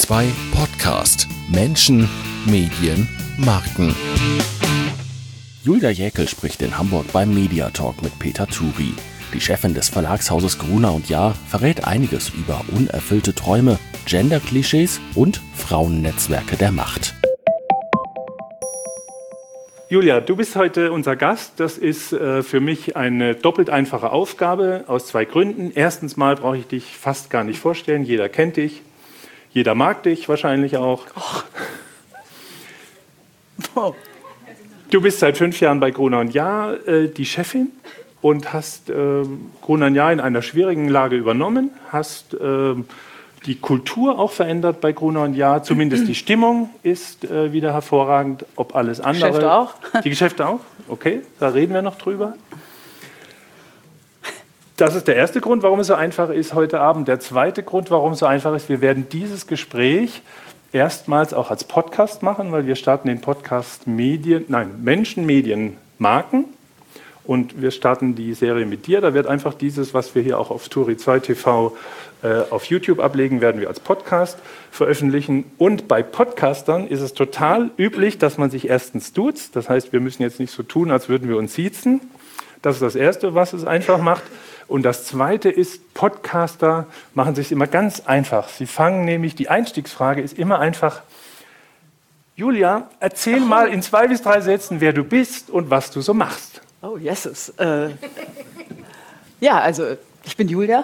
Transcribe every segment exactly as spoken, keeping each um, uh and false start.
zwei Podcast Menschen, Medien, Marken. Julia Jäkel spricht in Hamburg beim Mediatalk mit Peter Turi. Die Chefin des Verlagshauses Gruner und Jahr verrät einiges über unerfüllte Träume, Gender-Klischees und Frauennetzwerke der Macht. Julia, du bist heute unser Gast. Das ist äh, für mich eine doppelt einfache Aufgabe aus zwei Gründen. Erstens mal brauche ich dich fast gar nicht vorstellen. Jeder kennt dich. Jeder mag dich wahrscheinlich auch. Oh. Du bist seit fünf Jahren bei Gruner und Jahr äh, die Chefin und hast äh, Gruner und Jahr in einer schwierigen Lage übernommen, hast äh, die Kultur auch verändert bei Gruner und Jahr, zumindest die Stimmung ist äh, wieder hervorragend, ob alles andere... Geschäfte auch? Die Geschäfte auch? Okay, da reden wir noch drüber. Das ist der erste Grund, warum es so einfach ist heute Abend. Der zweite Grund, warum es so einfach ist, wir werden dieses Gespräch erstmals auch als Podcast machen, weil wir starten den Podcast Medien, nein, Menschen, Medien, Marken. Und wir starten die Serie mit dir. Da wird einfach dieses, was wir hier auch auf Turi zwei T V äh, auf YouTube ablegen, werden wir als Podcast veröffentlichen. Und bei Podcastern ist es total üblich, dass man sich erstens duzt. Das heißt, wir müssen jetzt nicht so tun, als würden wir uns siezen. Das ist das Erste, was es einfach macht. Und das Zweite ist, Podcaster machen sich immer ganz einfach. Sie fangen nämlich, die Einstiegsfrage ist immer einfach, Julia, erzähl mal in zwei bis drei Sätzen, wer du bist und was du so machst. Oh, yeses. Äh, ja, also ich bin Julia.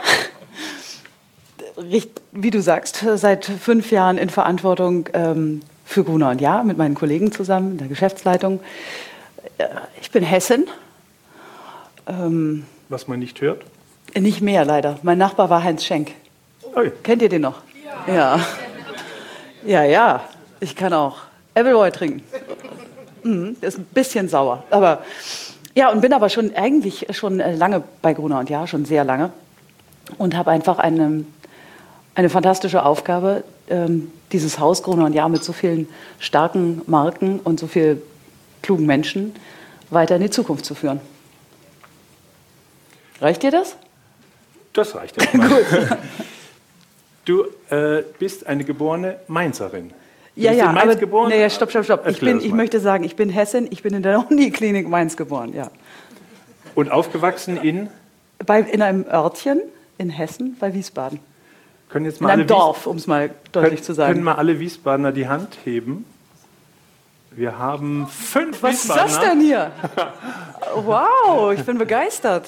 Wie du sagst, seit fünf Jahren in Verantwortung ähm, für Gruner und Jahr mit meinen Kollegen zusammen in der Geschäftsleitung. Äh, ich bin Hessin. Ähm, Was man nicht hört? Nicht mehr, leider. Mein Nachbar war Heinz Schenk. Oi. Kennt ihr den noch? Ja. Ja, ja. ja. Ich kann auch Appleboy trinken. Mhm, ist ein bisschen sauer, aber... Ja, und bin aber schon eigentlich schon lange bei Gruner und Jahr, schon sehr lange. Und habe einfach eine, eine fantastische Aufgabe, ähm, dieses Haus Gruner und Jahr mit so vielen starken Marken und so vielen klugen Menschen weiter in die Zukunft zu führen. Reicht dir das? Das reicht erstmal. Gut. Du äh, bist eine geborene Mainzerin. Du ja, bist ja, in Mainz aber geboren? nee, stopp, stopp, stopp. Ich, bin, ich mal. möchte sagen, ich bin Hessin, ich bin in der Uniklinik Mainz geboren, ja. Und aufgewachsen in? Bei, in einem Örtchen in Hessen bei Wiesbaden. Können jetzt In mal einem alle Dorf, um es mal deutlich können, zu sagen. Können mal alle Wiesbadener die Hand heben? Wir haben fünf Was Wiesbadener. ist das denn hier? Wow, ich bin begeistert.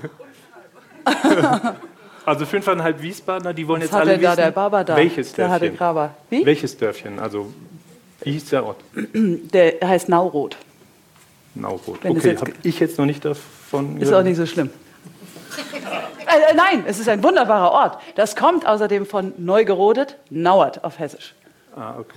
Also fünfeinhalb Wiesbadener, die wollen Was jetzt hat alle denn da wissen, der Baba da? welches Der hatte Dörfchen? Graber. Wie? Welches Dörfchen? Also, wie hieß der Ort? Der heißt Nauroth. Nauroth. Wenn das Okay, jetzt- habe ich jetzt noch nicht davon Ist gehört. auch nicht so schlimm. Äh, äh, nein, es ist ein wunderbarer Ort. Das kommt außerdem von Neugerodet, Nauert auf Hessisch. Ah, okay.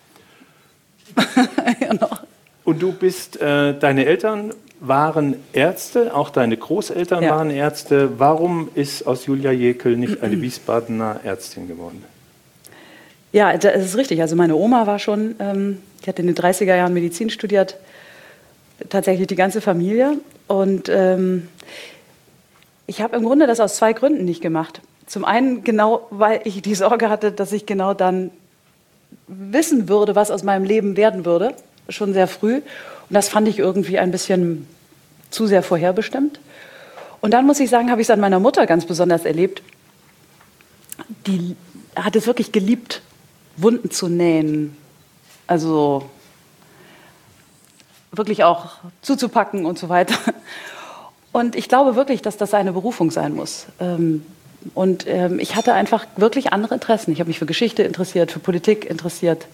Genau. Und du bist, äh, deine Eltern waren Ärzte, auch deine Großeltern Ja. waren Ärzte. Warum ist aus Julia Jäkel nicht eine Wiesbadener Ärztin geworden? Ja, das ist richtig. Also meine Oma war schon, ähm, die hat in den dreißiger Jahren Medizin studiert, tatsächlich die ganze Familie. Und ähm, ich habe im Grunde das aus zwei Gründen nicht gemacht. Zum einen genau, weil ich die Sorge hatte, dass ich genau dann wissen würde, was aus meinem Leben werden würde, schon sehr früh. Und das fand ich irgendwie ein bisschen zu sehr vorherbestimmt. Und dann muss ich sagen, habe ich es an meiner Mutter ganz besonders erlebt. Die hat es wirklich geliebt, Wunden zu nähen. Also wirklich auch zuzupacken und so weiter. Und ich glaube wirklich, dass das eine Berufung sein muss. Und ich hatte einfach wirklich andere Interessen. Ich habe mich für Geschichte interessiert, für Politik interessiert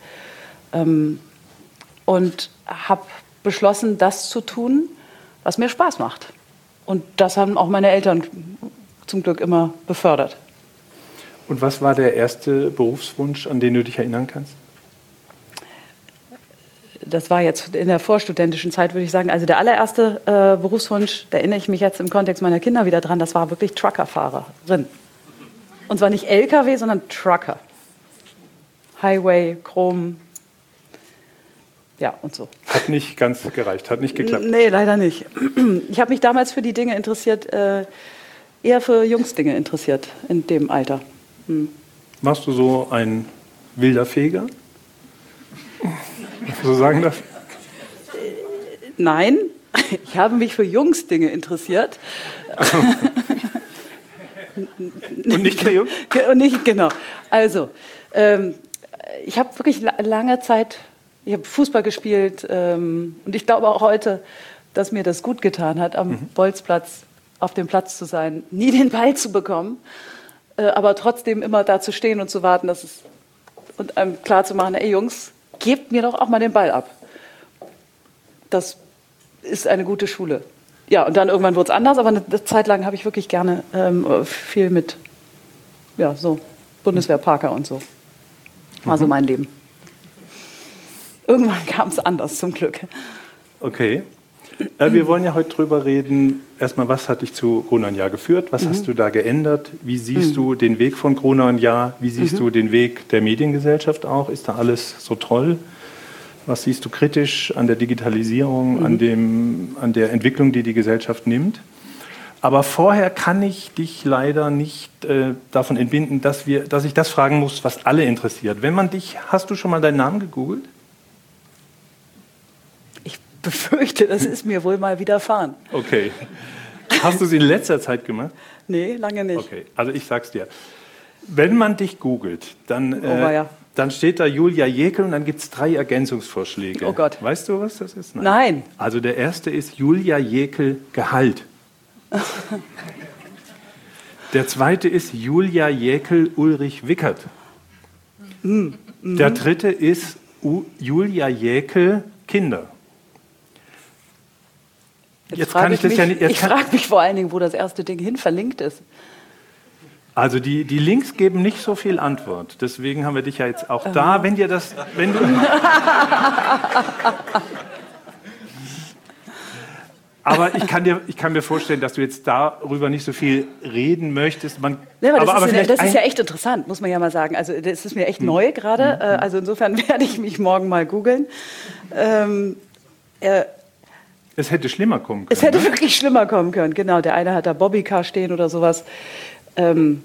und habe beschlossen, das zu tun, was mir Spaß macht. Und das haben auch meine Eltern zum Glück immer befördert. Und was war der erste Berufswunsch, an den du dich erinnern kannst? Das war jetzt in der vorstudentischen Zeit, würde ich sagen. Also der allererste äh, Berufswunsch, da erinnere ich mich jetzt im Kontext meiner Kinder wieder dran, das war wirklich Truckerfahrerin. Und zwar nicht L K W, sondern Trucker. Highway, Chrom, ja und so. Hat nicht ganz gereicht, hat nicht geklappt. Nee, leider nicht. Ich habe mich damals für die Dinge interessiert, äh, eher für Jungsdinge interessiert in dem Alter. Hm. Warst du so ein wilder Feger? So sagen das? Nein, ich habe mich für Jungsdinge interessiert. Und nicht der Jungs? Und nicht, genau. Also, ähm, ich habe wirklich la- lange Zeit, ich habe Fußball gespielt ähm, und ich glaube auch heute, dass mir das gut getan hat, am mhm. Bolzplatz auf dem Platz zu sein, nie den Ball zu bekommen, äh, aber trotzdem immer da zu stehen und zu warten, dass es, und einem klar zu machen, ey Jungs, gebt mir doch auch mal den Ball ab. Das ist eine gute Schule. Ja, und dann irgendwann wurde es anders, aber eine Zeit lang habe ich wirklich gerne ähm, viel mit, ja, so Bundeswehr, Parker und so. War mhm. so mein Leben. Irgendwann kam es anders, zum Glück. Okay. Äh, wir wollen ja heute drüber reden, erstmal, was hat dich zu Gruner und Jahr geführt? Was mhm. hast du da geändert? Wie siehst mhm. du den Weg von Gruner und Jahr? Wie siehst mhm. du den Weg der Mediengesellschaft auch? Ist da alles so toll? Was siehst du kritisch an der Digitalisierung, mhm. an, dem, an der Entwicklung, die die Gesellschaft nimmt? Aber vorher kann ich dich leider nicht äh, davon entbinden, dass, wir, dass ich das fragen muss, was alle interessiert. Wenn man dich, hast du schon mal deinen Namen gegoogelt? Ich befürchte, das ist mir wohl mal widerfahren. Okay. Hast du es in letzter Zeit gemacht? Nee, lange nicht. Okay, also ich sag's dir. Wenn man dich googelt, dann... Äh, oh, ja. Dann steht da Julia Jäkel und dann gibt es drei Ergänzungsvorschläge. Oh Gott. Weißt du, was das ist? Nein. Nein. Also der erste ist Julia Jäkel Gehalt. Der zweite ist Julia Jäkel Ulrich Wickert. Mm. Mm. Der dritte ist U- Julia Jäkel Kinder. Jetzt, jetzt kann ich, ich das mich, ja nicht. Ich frage mich vor allen Dingen, wo das erste Ding hin verlinkt ist. Also die, die Links geben nicht so viel Antwort. Deswegen haben wir dich ja jetzt auch da. Wenn dir das, wenn du aber ich kann, dir, ich kann mir vorstellen, dass du jetzt darüber nicht so viel reden möchtest. Man, ja, aber das, aber, ist, aber eine, das ist ja echt interessant, muss man ja mal sagen. Also das ist mir echt hm. neu gerade. Hm. Also insofern werde ich mich morgen mal googeln. Ähm, äh, es hätte schlimmer kommen können. Es hätte ne? wirklich schlimmer kommen können, genau. Der eine hat da Bobbycar stehen oder sowas. Ähm,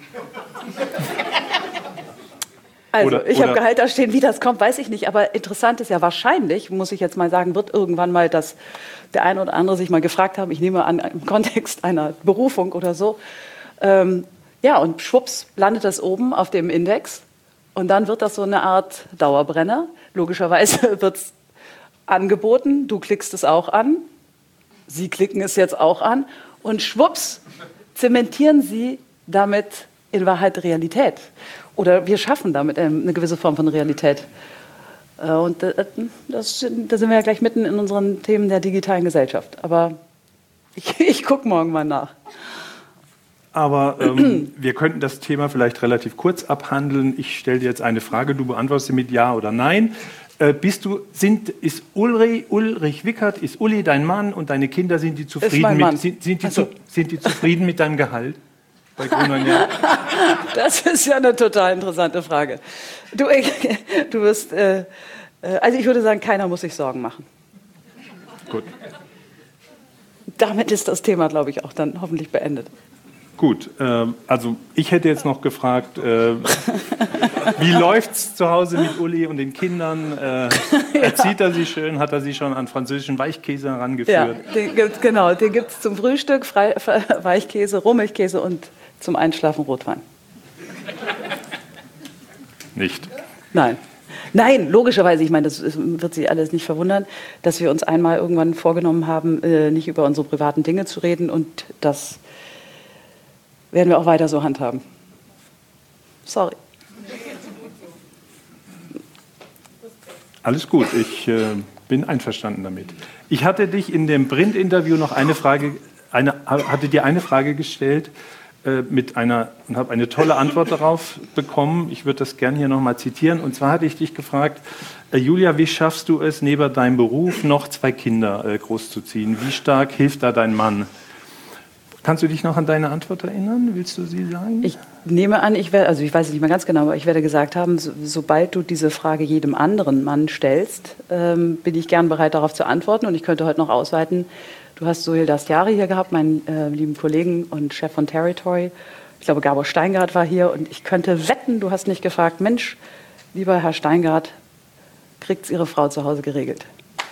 also, oder, ich habe Gehalt da stehen, wie das kommt, weiß ich nicht. Aber interessant ist ja wahrscheinlich, muss ich jetzt mal sagen, wird irgendwann mal, dass der eine oder andere sich mal gefragt haben, ich nehme an, im Kontext einer Berufung oder so. Ähm, ja, und schwupps landet das oben auf dem Index. Und dann wird das so eine Art Dauerbrenner. Logischerweise wird es angeboten, du klickst es auch an, sie klicken es jetzt auch an. Und schwupps zementieren sie damit in Wahrheit Realität. Oder wir schaffen damit eine gewisse Form von Realität. Und das, da sind wir ja gleich mitten in unseren Themen der digitalen Gesellschaft. Aber ich, ich gucke morgen mal nach. Aber ähm, wir könnten das Thema vielleicht relativ kurz abhandeln. Ich stelle dir jetzt eine Frage, du beantwortest sie mit Ja oder Nein. Äh, bist du, sind, ist Ulrich, Ulrich Wickert, ist Uli dein Mann und deine Kinder, sind die zufrieden, mit, sind, sind die also. zu, sind die zufrieden mit deinem Gehalt? Bei Gruner und Jahr? Das ist ja eine total interessante Frage. Du, ich, du wirst, äh, also ich würde sagen, keiner muss sich Sorgen machen. Gut. Damit ist das Thema, glaube ich, auch dann hoffentlich beendet. Gut, äh, also ich hätte jetzt noch gefragt, äh, wie läuft's zu Hause mit Uli und den Kindern? Äh, ja. Erzieht er sie schön? Hat er sie schon an französischen Weichkäse herangeführt? Ja, den gibt's, genau, den gibt es zum Frühstück, Frei, Weichkäse, Rohmilchkäse und zum Einschlafen Rotwein. Nicht? Nein. Nein, logischerweise, ich meine, das wird Sie alles nicht verwundern, dass wir uns einmal irgendwann vorgenommen haben, nicht über unsere privaten Dinge zu reden, und das werden wir auch weiter so handhaben. Sorry. Alles gut, ich äh, bin einverstanden damit. Ich hatte dich in dem Print-Interview noch eine Frage, eine, hatte dir eine Frage gestellt äh, mit einer, und habe eine tolle Antwort darauf bekommen. Ich würde das gerne hier nochmal zitieren. Und zwar hatte ich dich gefragt, äh, Julia, wie schaffst du es, neben deinem Beruf noch zwei Kinder äh, großzuziehen? Wie stark hilft da dein Mann? Kannst du dich noch an deine Antwort erinnern? Willst du sie sagen? Ich nehme an, ich werde, also ich weiß es nicht mehr ganz genau, aber ich werde gesagt haben, so, sobald du diese Frage jedem anderen Mann stellst, ähm, bin ich gern bereit, darauf zu antworten. Und ich könnte heute noch ausweiten, du hast Sohail Dastyari hier gehabt, meinen äh, lieben Kollegen und Chef von Territory. Ich glaube, Gabor Steingart war hier, und ich könnte wetten, du hast nicht gefragt, Mensch, lieber Herr Steingart, kriegt es Ihre Frau zu Hause geregelt?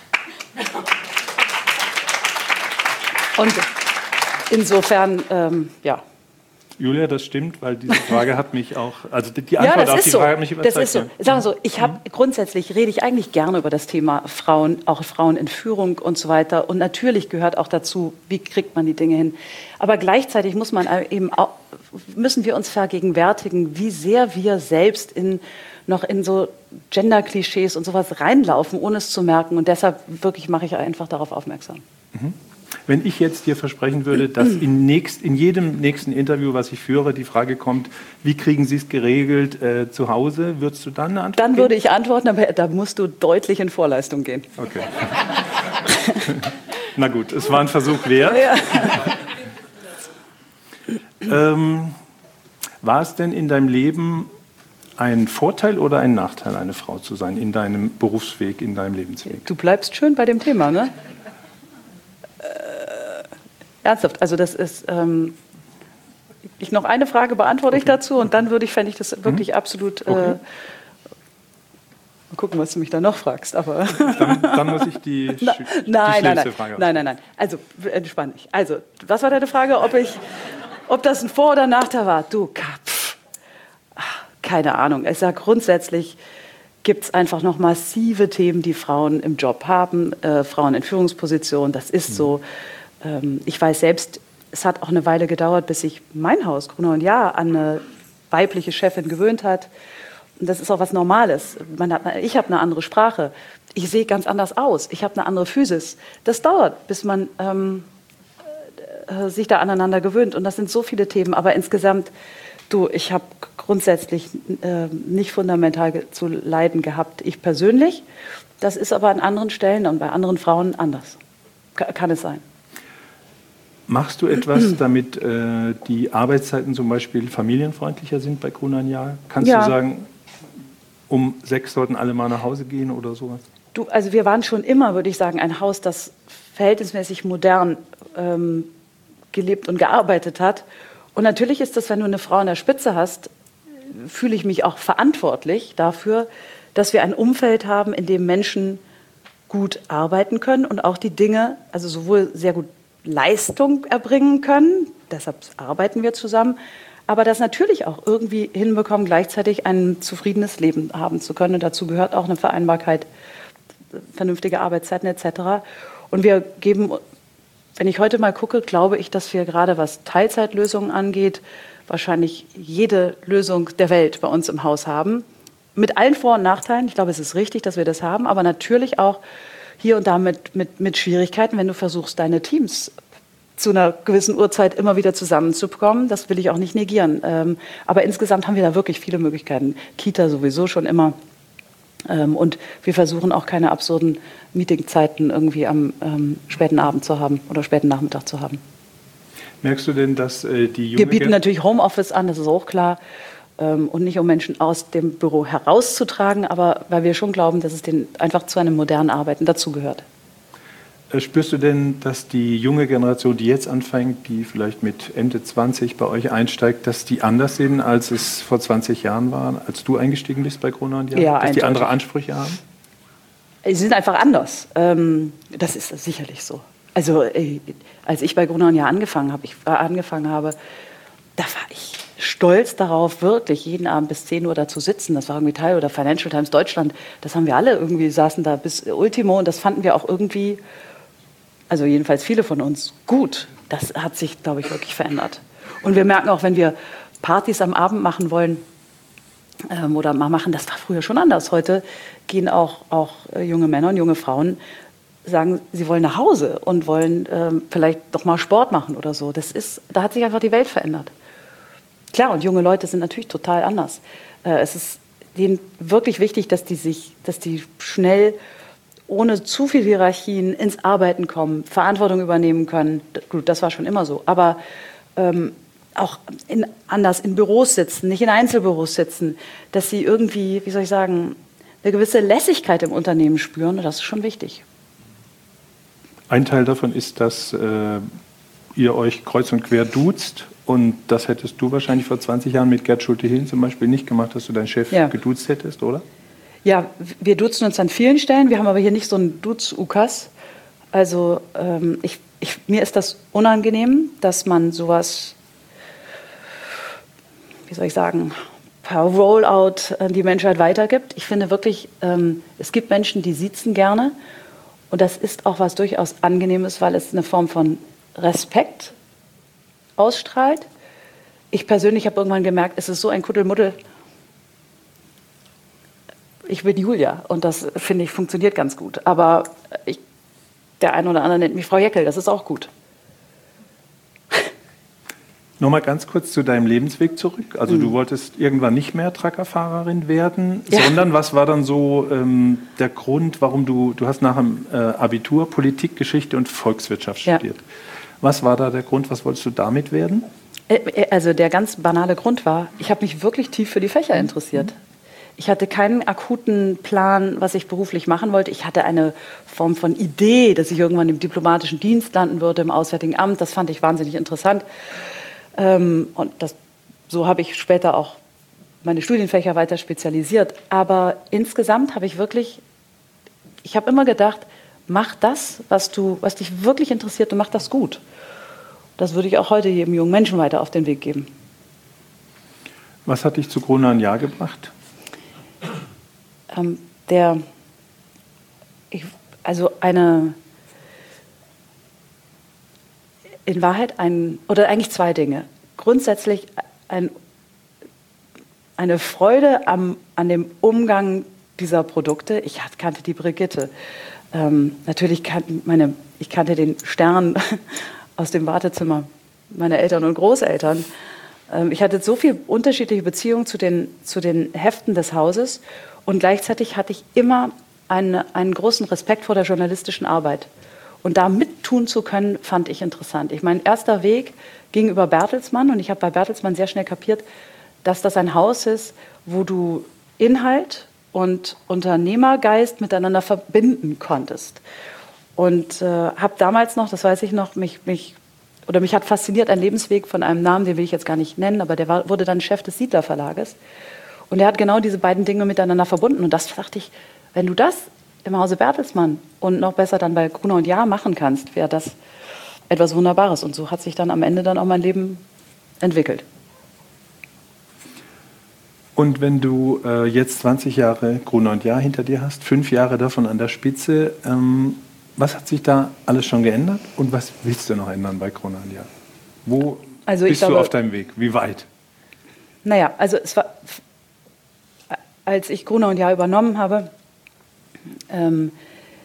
Und insofern, ähm, ja. Julia, das stimmt, weil diese Frage hat mich auch, also die Antwort ja, auf die so. Frage hat mich überzeugt. Das ist so. Sagen wir so, ich habe grundsätzlich rede ich eigentlich gerne über das Thema Frauen, auch Frauen in Führung und so weiter. Und natürlich gehört auch dazu, wie kriegt man die Dinge hin. Aber gleichzeitig muss man eben auch, müssen wir uns vergegenwärtigen, wie sehr wir selbst in noch in so Gender-Klischees und sowas reinlaufen, ohne es zu merken. Und deshalb wirklich mache ich einfach darauf aufmerksam. Mhm. Wenn ich jetzt dir versprechen würde, dass in, nächst, in jedem nächsten Interview, was ich führe, die Frage kommt, wie kriegen Sie es geregelt äh, zu Hause, würdest du dann eine Antwort Dann geben? würde ich antworten, aber da musst du deutlich in Vorleistung gehen. Okay. Na gut, es war ein Versuch wert. Ja. ähm, war es denn in deinem Leben ein Vorteil oder ein Nachteil, eine Frau zu sein, in deinem Berufsweg, in deinem Lebensweg? Du bleibst schön bei dem Thema, ne? Ernsthaft, also das ist, ähm, ich noch eine Frage beantworte ich okay. dazu und dann würde ich, fände ich das wirklich mhm. absolut, äh, okay. mal gucken, was du mich da noch fragst, aber. Dann, dann muss ich die, Na, die nein, nein, nein, Frage nein, nein, nein, also entspann dich. Also, was war deine Frage, ob ich, ob das ein Vor- oder Nachteil war? Du, pff, keine Ahnung, ich sage grundsätzlich, gibt es einfach noch massive Themen, die Frauen im Job haben, äh, Frauen in Führungspositionen, das ist mhm. so. Ich weiß selbst, es hat auch eine Weile gedauert, bis sich mein Haus, Gruner und Jahr, an eine weibliche Chefin gewöhnt hat. Und das ist auch was Normales. Man hat, ich habe eine andere Sprache. Ich sehe ganz anders aus. Ich habe eine andere Physis. Das dauert, bis man ähm, äh, sich da aneinander gewöhnt. Und das sind so viele Themen. Aber insgesamt, du, ich habe grundsätzlich äh, nicht fundamental ge- zu leiden gehabt. Ich persönlich. Das ist aber an anderen Stellen und bei anderen Frauen anders. Ka- kann es sein. Machst du etwas, damit äh, die Arbeitszeiten zum Beispiel familienfreundlicher sind bei Gruner und Jahr? Kannst ja. du sagen, um sechs sollten alle mal nach Hause gehen oder sowas? Du, also wir waren schon immer, würde ich sagen, ein Haus, das verhältnismäßig modern ähm, gelebt und gearbeitet hat. Und natürlich ist das, wenn du eine Frau an der Spitze hast, fühle ich mich auch verantwortlich dafür, dass wir ein Umfeld haben, in dem Menschen gut arbeiten können und auch die Dinge, also sowohl sehr gut Leistung erbringen können, deshalb arbeiten wir zusammen, aber das natürlich auch irgendwie hinbekommen, gleichzeitig ein zufriedenes Leben haben zu können. Und dazu gehört auch eine Vereinbarkeit, vernünftige Arbeitszeiten et cetera. Und wir geben, wenn ich heute mal gucke, glaube ich, dass wir gerade was Teilzeitlösungen angeht, wahrscheinlich jede Lösung der Welt bei uns im Haus haben. Mit allen Vor- und Nachteilen. Ich glaube, es ist richtig, dass wir das haben, aber natürlich auch hier und da mit, mit, mit Schwierigkeiten, wenn du versuchst, deine Teams zu einer gewissen Uhrzeit immer wieder zusammenzubekommen. Das will ich auch nicht negieren. Ähm, aber insgesamt haben wir da wirklich viele Möglichkeiten. Kita sowieso schon immer. Ähm, und wir versuchen auch keine absurden Meetingzeiten irgendwie am ähm, späten Abend zu haben oder späten Nachmittag zu haben. Merkst du denn, dass äh, die junge Wir bieten natürlich Homeoffice an, das ist auch klar. Und nicht um Menschen aus dem Büro herauszutragen, aber weil wir schon glauben, dass es den einfach zu einem modernen Arbeiten dazugehört. Spürst du denn, dass die junge Generation, die jetzt anfängt, die vielleicht mit Ende zwanzig bei euch einsteigt, dass die anders sind, als es vor zwanzig Jahren war, als du eingestiegen bist bei Gruner und Jahr? Ja, dass eindeutig. Die andere Ansprüche haben? Sie sind einfach anders. Das ist sicherlich so. Also als ich bei Gruner und Jahr angefangen habe, ich angefangen habe, da war ich stolz darauf, wirklich jeden Abend bis zehn Uhr da zu sitzen. Das war irgendwie Teil oder Financial Times Deutschland. Das haben wir alle irgendwie, saßen da bis Ultimo und das fanden wir auch irgendwie, also jedenfalls viele von uns, gut. Das hat sich, glaube ich, wirklich verändert. Und wir merken auch, wenn wir Partys am Abend machen wollen ähm, oder mal machen, das war früher schon anders. Heute gehen auch, auch äh, junge Männer und junge Frauen, sagen, sie wollen nach Hause und wollen ähm, vielleicht doch mal Sport machen oder so. Das ist, da hat sich einfach die Welt verändert. Klar, und junge Leute sind natürlich total anders. Äh, es ist denen wirklich wichtig, dass die sich, dass die schnell, ohne zu viel Hierarchien, ins Arbeiten kommen, Verantwortung übernehmen können. Gut, das war schon immer so. Aber ähm, auch in, anders in Büros sitzen, nicht in Einzelbüros sitzen, dass sie irgendwie, wie soll ich sagen, eine gewisse Lässigkeit im Unternehmen spüren. Und das ist schon wichtig. Ein Teil davon ist, dass äh, ihr euch kreuz und quer duzt. Und das hättest du wahrscheinlich vor zwanzig Jahren mit Gerd Schulte-Hillen zum Beispiel nicht gemacht, dass du deinen Chef ja. geduzt hättest, oder? Ja, wir duzen uns an vielen Stellen. Wir haben aber hier nicht so einen Duz-Ukas. Also ähm, ich, ich, mir ist das unangenehm, dass man sowas, wie soll ich sagen, per Rollout an die Menschheit weitergibt. Ich finde wirklich, ähm, es gibt Menschen, die siezen gerne. Und das ist auch was durchaus Angenehmes, weil es eine Form von Respekt ausstrahlt. Ich persönlich habe irgendwann gemerkt, es ist so ein Kuddelmuddel. Ich bin Julia und das, finde ich, funktioniert ganz gut. Aber ich, der eine oder andere nennt mich Frau Jäckel, das ist auch gut. Nochmal ganz kurz zu deinem Lebensweg zurück. Also mhm. du wolltest irgendwann nicht mehr Truckerfahrerin werden, ja. sondern was war dann so ähm, der Grund, warum du, du hast nach dem äh, Abitur Politik, Geschichte und Volkswirtschaft ja. studiert. Was war da der Grund, was wolltest du damit werden? Also der ganz banale Grund war, ich habe mich wirklich tief für die Fächer interessiert. Mhm. Ich hatte keinen akuten Plan, was ich beruflich machen wollte. Ich hatte eine Form von Idee, dass ich irgendwann im diplomatischen Dienst landen würde, im Auswärtigen Amt. Das fand ich wahnsinnig interessant. Ähm, und das, so habe ich später auch meine Studienfächer weiter spezialisiert. Aber insgesamt habe ich wirklich, ich habe immer gedacht, mach das, was, du, was dich wirklich interessiert und mach das gut. Das würde ich auch heute jedem jungen Menschen weiter auf den Weg geben. Was hat dich zu Gruner und Jahr gebracht? Ähm, der, ich, also eine, in Wahrheit ein, oder eigentlich zwei Dinge. Grundsätzlich ein, eine Freude am, an dem Umgang dieser Produkte. Ich kannte die Brigitte. Ähm, natürlich kannte meine, ich kannte den Stern aus dem Wartezimmer meiner Eltern und Großeltern. Ähm, ich hatte so viele unterschiedliche Beziehungen zu den, zu den Heften des Hauses und gleichzeitig hatte ich immer eine, einen großen Respekt vor der journalistischen Arbeit. Und da mittun zu können, fand ich interessant. Ich mein erster Weg ging über Bertelsmann und ich habe bei Bertelsmann sehr schnell kapiert, dass das ein Haus ist, wo du Inhalt und Unternehmergeist miteinander verbinden konntest. Und äh, habe damals noch, das weiß ich noch, mich, mich, oder mich hat fasziniert ein Lebensweg von einem Namen, den will ich jetzt gar nicht nennen, aber der war, wurde dann Chef des Siedler Verlages. Und er hat genau diese beiden Dinge miteinander verbunden. Und das dachte ich, wenn du das im Hause Bertelsmann und noch besser dann bei Gruner und Jahr machen kannst, wäre das etwas Wunderbares. Und so hat sich dann am Ende dann auch mein Leben entwickelt. Und wenn du äh, jetzt zwanzig Jahre Gruner und Jahr hinter dir hast, fünf Jahre davon an der Spitze, ähm, was hat sich da alles schon geändert und was willst du noch ändern bei Gruner und Jahr? Wo also bist glaube, du auf deinem Weg? Wie weit? Naja, also es war, als ich Gruner und Jahr übernommen habe, ähm,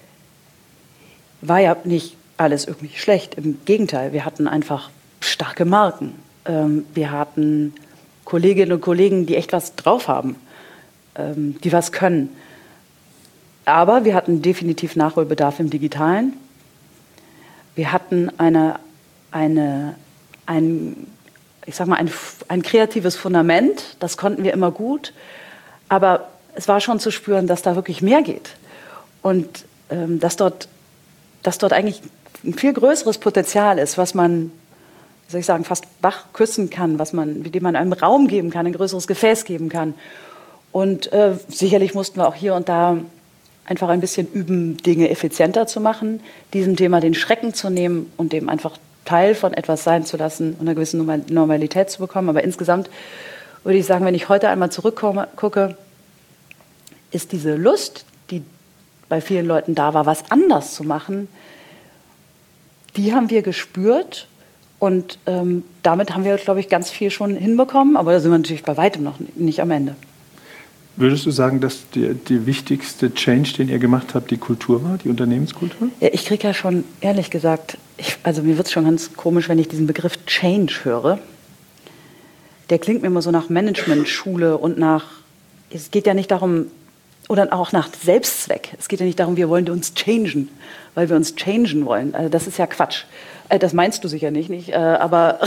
war ja nicht alles irgendwie schlecht. Im Gegenteil, wir hatten einfach starke Marken. Ähm, wir hatten Kolleginnen und Kollegen, die echt was drauf haben, ähm, die was können. Aber wir hatten definitiv Nachholbedarf im Digitalen. Wir hatten eine, eine, ein, ich sag mal, ein, ein kreatives Fundament, das konnten wir immer gut, aber es war schon zu spüren, dass da wirklich mehr geht und ähm, dass, dort, dass dort eigentlich ein viel größeres Potenzial ist, was man, wie soll ich sagen, fast wach küssen kann, was man, dem man einem Raum geben kann, ein größeres Gefäß geben kann. Und äh, sicherlich mussten wir auch hier und da einfach ein bisschen üben, Dinge effizienter zu machen, diesem Thema den Schrecken zu nehmen und dem einfach Teil von etwas sein zu lassen und eine gewisse Normalität zu bekommen. Aber insgesamt würde ich sagen, wenn ich heute einmal zurückgucke, ist diese Lust, die bei vielen Leuten da war, was anders zu machen, die haben wir gespürt und ähm, damit haben wir, glaube ich, ganz viel schon hinbekommen, aber da sind wir natürlich bei weitem noch nicht am Ende. Würdest du sagen, dass der, der wichtigste Change, den ihr gemacht habt, die Kultur war, die Unternehmenskultur? Ja, ich kriege ja schon, ehrlich gesagt, ich, also mir wird es schon ganz komisch, wenn ich diesen Begriff Change höre. Der klingt mir immer so nach Management-Schule und nach, es geht ja nicht darum, oder auch nach Selbstzweck. Es geht ja nicht darum, wir wollen uns changen, weil wir uns changen wollen. Also das ist ja Quatsch. Das meinst du sicher nicht, nicht? Aber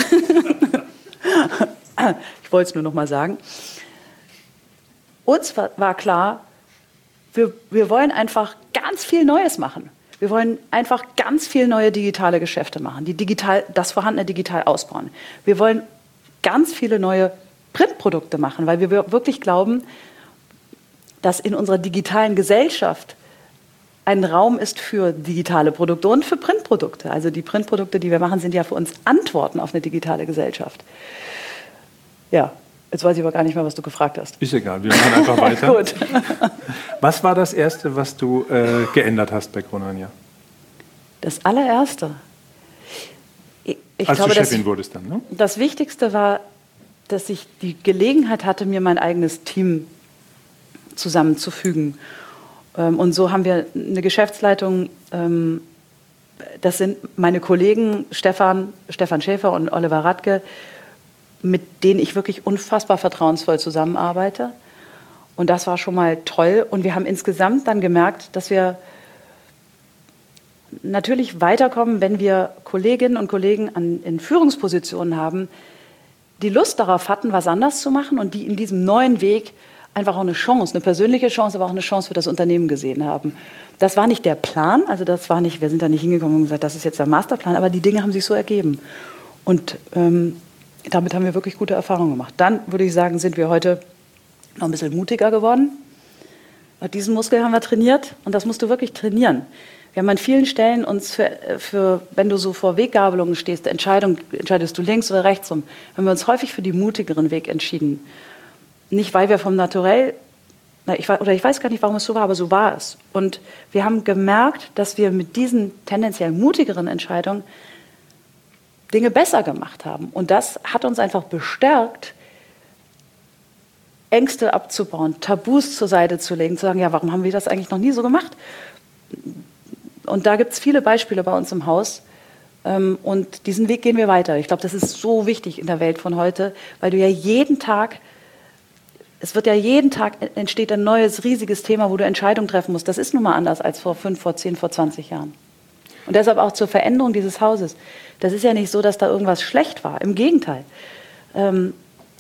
ich wollte es nur noch mal sagen. Uns war klar, wir, wir wollen einfach ganz viel Neues machen. Wir wollen einfach ganz viel neue digitale Geschäfte machen, die digital, das vorhandene digital ausbauen. Wir wollen ganz viele neue Printprodukte machen, weil wir wirklich glauben, dass in unserer digitalen Gesellschaft ein Raum ist für digitale Produkte und für Printprodukte. Also die Printprodukte, die wir machen, sind ja für uns Antworten auf eine digitale Gesellschaft. Ja, jetzt weiß ich aber gar nicht mehr, was du gefragt hast. Ist egal, wir machen einfach weiter. Gut. Was war das Erste, was du äh, geändert hast bei Kronanja? Das allererste? Ich, ich Als glaube, du Chefin das, wurdest dann, ne? Das Wichtigste war, dass ich die Gelegenheit hatte, mir mein eigenes Team zusammenzufügen. Und so haben wir eine Geschäftsleitung, das sind meine Kollegen Stefan, Stefan Schäfer und Oliver Radke, mit denen ich wirklich unfassbar vertrauensvoll zusammenarbeite. Und das war schon mal toll. Und wir haben insgesamt dann gemerkt, dass wir natürlich weiterkommen, wenn wir Kolleginnen und Kollegen an, in Führungspositionen haben, die Lust darauf hatten, was anders zu machen und die in diesem neuen Weg einfach auch eine Chance, eine persönliche Chance, aber auch eine Chance für das Unternehmen gesehen haben. Das war nicht der Plan, also das war nicht, wir sind da nicht hingekommen und gesagt, das ist jetzt der Masterplan, aber die Dinge haben sich so ergeben. Und ähm, damit haben wir wirklich gute Erfahrungen gemacht. Dann würde ich sagen, sind wir heute noch ein bisschen mutiger geworden. Diesen Muskel haben wir trainiert und das musst du wirklich trainieren. Wir haben an vielen Stellen uns, für, für, wenn du so vor Weggabelungen stehst, Entscheidung, entscheidest du links oder rechts rum, haben wir uns häufig für den mutigeren Weg entschieden. Nicht, weil wir vom Naturell, na, ich, oder ich weiß gar nicht, warum es so war, aber so war es. Und wir haben gemerkt, dass wir mit diesen tendenziell mutigeren Entscheidungen Dinge besser gemacht haben. Und das hat uns einfach bestärkt, Ängste abzubauen, Tabus zur Seite zu legen, zu sagen, ja, warum haben wir das eigentlich noch nie so gemacht? Und da gibt es viele Beispiele bei uns im Haus. Und diesen Weg gehen wir weiter. Ich glaube, das ist so wichtig in der Welt von heute, weil du ja jeden Tag, es wird ja jeden Tag, entsteht ein neues, riesiges Thema, wo du Entscheidungen treffen musst. Das ist nun mal anders als vor fünf, vor zehn, vor zwanzig Jahren. Und deshalb auch zur Veränderung dieses Hauses. Das ist ja nicht so, dass da irgendwas schlecht war. Im Gegenteil. Ähm,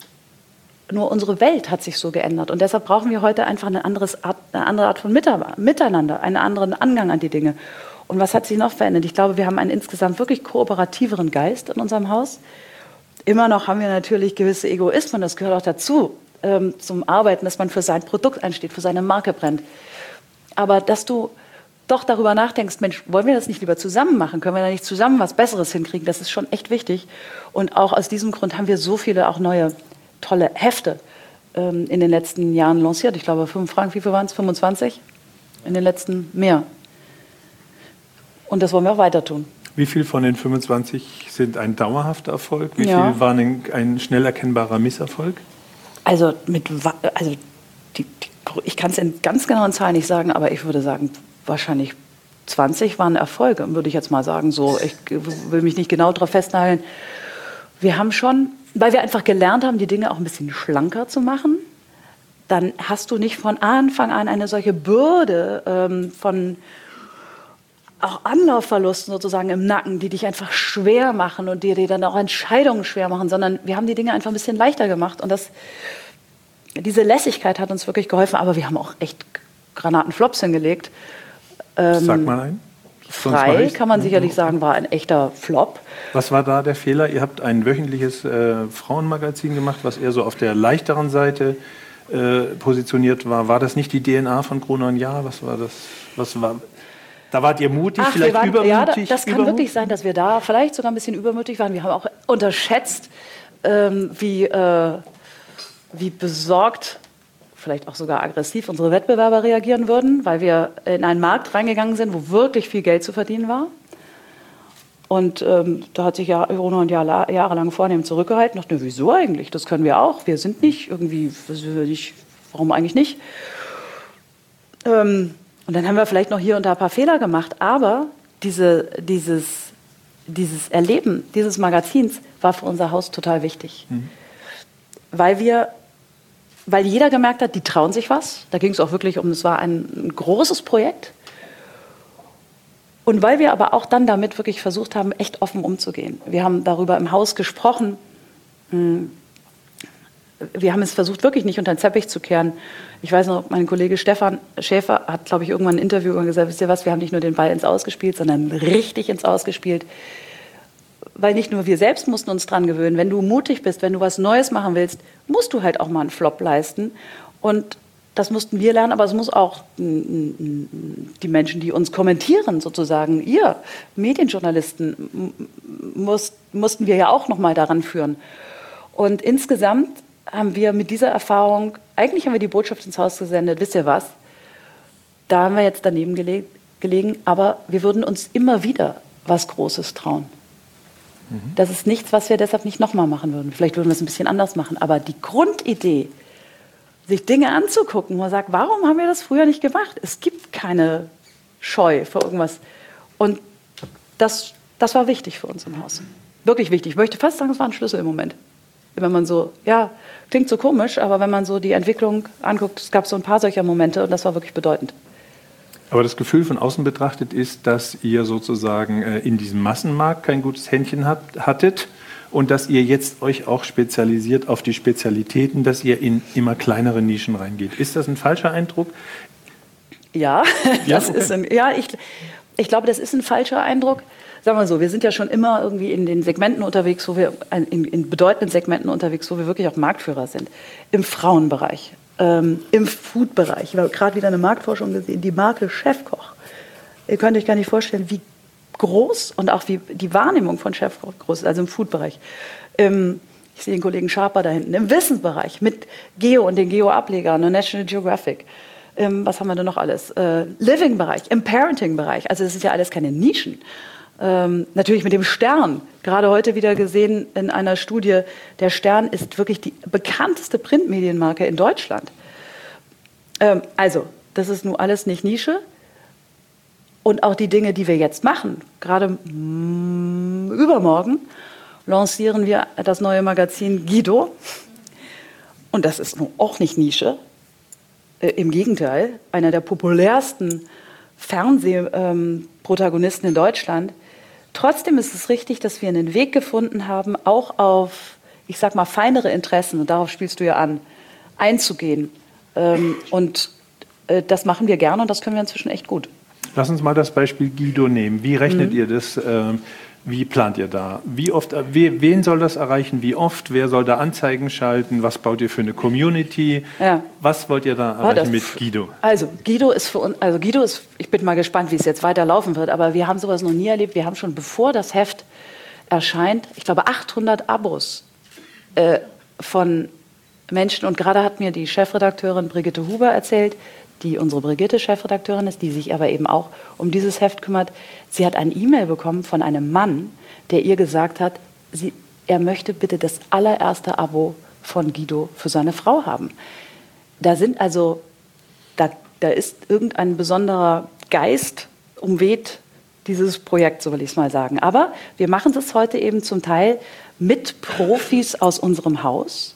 nur unsere Welt hat sich so geändert. Und deshalb brauchen wir heute einfach eine, anderes Art, eine andere Art von Miteinander, einen anderen Angang an die Dinge. Und was hat sich noch verändert? Ich glaube, wir haben einen insgesamt wirklich kooperativeren Geist in unserem Haus. Immer noch haben wir natürlich gewisse Egoismen, das gehört auch dazu, ähm, zum Arbeiten, dass man für sein Produkt einsteht, für seine Marke brennt. Aber dass du doch darüber nachdenkst, Mensch, wollen wir das nicht lieber zusammen machen? Können wir da nicht zusammen was Besseres hinkriegen? Das ist schon echt wichtig. Und auch aus diesem Grund haben wir so viele auch neue, tolle Hefte ähm, in den letzten Jahren lanciert. Ich glaube, fünf Franken, wie viel waren es? fünfundzwanzig? In den letzten mehr. Und das wollen wir auch weiter tun. Wie viel von den fünfundzwanzig sind ein dauerhafter Erfolg? Wie ja. viel waren ein, ein schnell erkennbarer Misserfolg? Also, mit, also die, die, ich kann es in ganz genauen Zahlen nicht sagen, aber ich würde sagen, wahrscheinlich zwanzig waren Erfolge, würde ich jetzt mal sagen. So, ich will mich nicht genau darauf festnageln. Wir haben schon, weil wir einfach gelernt haben, die Dinge auch ein bisschen schlanker zu machen, dann hast du nicht von Anfang an eine solche Bürde ähm, von auch Anlaufverlusten sozusagen im Nacken, die dich einfach schwer machen und die dir dann auch Entscheidungen schwer machen, sondern wir haben die Dinge einfach ein bisschen leichter gemacht. Und das, diese Lässigkeit hat uns wirklich geholfen, aber wir haben auch echt Granatenflops hingelegt. Ähm, Sag mal einen. Frei, kann man sicherlich sagen, war ein echter Flop. Was war da der Fehler? Ihr habt ein wöchentliches äh, Frauenmagazin gemacht, was eher so auf der leichteren Seite äh, positioniert war. War das nicht die D N A von Kronanja? Was war das? Was war... Da wart ihr mutig, Ach, vielleicht waren, übermütig? Ja, das kann übermütig? wirklich sein, dass wir da vielleicht sogar ein bisschen übermütig waren. Wir haben auch unterschätzt, ähm, wie, äh, wie besorgt, vielleicht auch sogar aggressiv unsere Wettbewerber reagieren würden, weil wir in einen Markt reingegangen sind, wo wirklich viel Geld zu verdienen war. Und ähm, da hat sich ja Corona und Jahr, jahrelang vornehm zurückgehalten. Ich dachte, wieso eigentlich? Das können wir auch. Wir sind nicht irgendwie, nicht, warum eigentlich nicht? Ähm, Und dann haben wir vielleicht noch hier und da ein paar Fehler gemacht, aber diese, dieses, dieses Erleben dieses Magazins war für unser Haus total wichtig. Mhm. Weil wir, weil jeder gemerkt hat, die trauen sich was. Da ging es auch wirklich um, es war ein, ein großes Projekt. Und weil wir aber auch dann damit wirklich versucht haben, echt offen umzugehen. Wir haben darüber im Haus gesprochen. Wir haben es versucht, wirklich nicht unter den Teppich zu kehren. Ich weiß noch, mein Kollege Stefan Schäfer hat, glaube ich, irgendwann ein Interview gesagt, wisst ihr was, wir haben nicht nur den Ball ins Aus gespielt, sondern richtig ins Aus gespielt. weil nicht nur wir selbst mussten uns dran gewöhnen, wenn du mutig bist, wenn du was Neues machen willst, musst du halt auch mal einen Flop leisten. Und das mussten wir lernen, aber es muss auch die Menschen, die uns kommentieren, sozusagen, ihr Medienjournalisten, muss, mussten wir ja auch noch mal daran führen. Und insgesamt haben wir mit dieser Erfahrung, eigentlich haben wir die Botschaft ins Haus gesendet, wisst ihr was, da haben wir jetzt daneben gele- gelegen, aber wir würden uns immer wieder was Großes trauen. Mhm. Das ist nichts, was wir deshalb nicht nochmal machen würden. Vielleicht würden wir es ein bisschen anders machen, aber die Grundidee, sich Dinge anzugucken, wo man sagt, warum haben wir das früher nicht gemacht? Es gibt keine Scheu vor irgendwas. Und das, das war wichtig für uns im Haus. Wirklich wichtig. Ich möchte fast sagen, es war ein Schlüssel im Moment. Wenn man so, ja, klingt so komisch, aber wenn man so die Entwicklung anguckt, es gab so ein paar solcher Momente und das war wirklich bedeutend. Aber das Gefühl von außen betrachtet ist, dass ihr sozusagen in diesem Massenmarkt kein gutes Händchen habt, hattet und dass ihr jetzt euch auch spezialisiert auf die Spezialitäten, dass ihr in immer kleinere Nischen reingeht. Ist das ein falscher Eindruck? Ja, ja, das okay. ist ein, ja ich, ich glaube, das ist ein falscher Eindruck. Sagen wir so, wir sind ja schon immer irgendwie in den Segmenten unterwegs, wo wir in, in bedeutenden Segmenten unterwegs, wo wir wirklich auch Marktführer sind. Im Frauenbereich, ähm, im Foodbereich. Ich habe gerade wieder eine Marktforschung gesehen, die Marke Chefkoch. Ihr könnt euch gar nicht vorstellen, wie groß und auch wie die Wahrnehmung von Chefkoch groß ist, also im Foodbereich. Ähm, ich sehe den Kollegen Schaper da hinten. Im Wissensbereich mit Geo und den Geo-Ablegern und National Geographic. Ähm, was haben wir denn noch alles? Äh, Living-Bereich, im Parenting-Bereich. Also das ist ja alles keine Nischen. Ähm, natürlich mit dem Stern, gerade heute wieder gesehen in einer Studie, der Stern ist wirklich die bekannteste Printmedienmarke in Deutschland. Ähm, also, das ist nun alles nicht Nische. Und auch die Dinge, die wir jetzt machen, gerade mm, übermorgen lancieren wir das neue Magazin Guido. Und das ist nun auch nicht Nische. Äh, im Gegenteil, einer der populärsten Fernsehprotagonisten ähm, in Deutschland. Trotzdem ist es richtig, dass wir einen Weg gefunden haben, auch auf, ich sag mal, feinere Interessen, und darauf spielst du ja an, einzugehen. Ähm, und äh, das machen wir gerne und das können wir inzwischen echt gut. Lass uns mal das Beispiel Guido nehmen. Wie rechnet mhm. ihr das? Ähm, wie plant ihr da? Wie oft, äh, wen soll das erreichen? Wie oft? Wer soll da Anzeigen schalten? Was baut ihr für eine Community? Ja. Was wollt ihr da erreichen oh, mit Guido? Also Guido ist für uns, also Guido ist, ich bin mal gespannt, wie es jetzt weiterlaufen wird, aber wir haben sowas noch nie erlebt. Wir haben schon, bevor das Heft erscheint, ich glaube achthundert Abos äh, von Menschen. Und gerade hat mir die Chefredakteurin Brigitte Huber erzählt, die unsere Brigitte Chefredakteurin ist, die sich aber eben auch um dieses Heft kümmert. Sie hat ein E-Mail bekommen von einem Mann, der ihr gesagt hat, sie, er möchte bitte das allererste Abo von Guido für seine Frau haben. Da sind also, da, da ist irgendein besonderer Geist umweht dieses Projekt, so will ich es mal sagen. Aber wir machen das heute eben zum Teil mit Profis aus unserem Haus.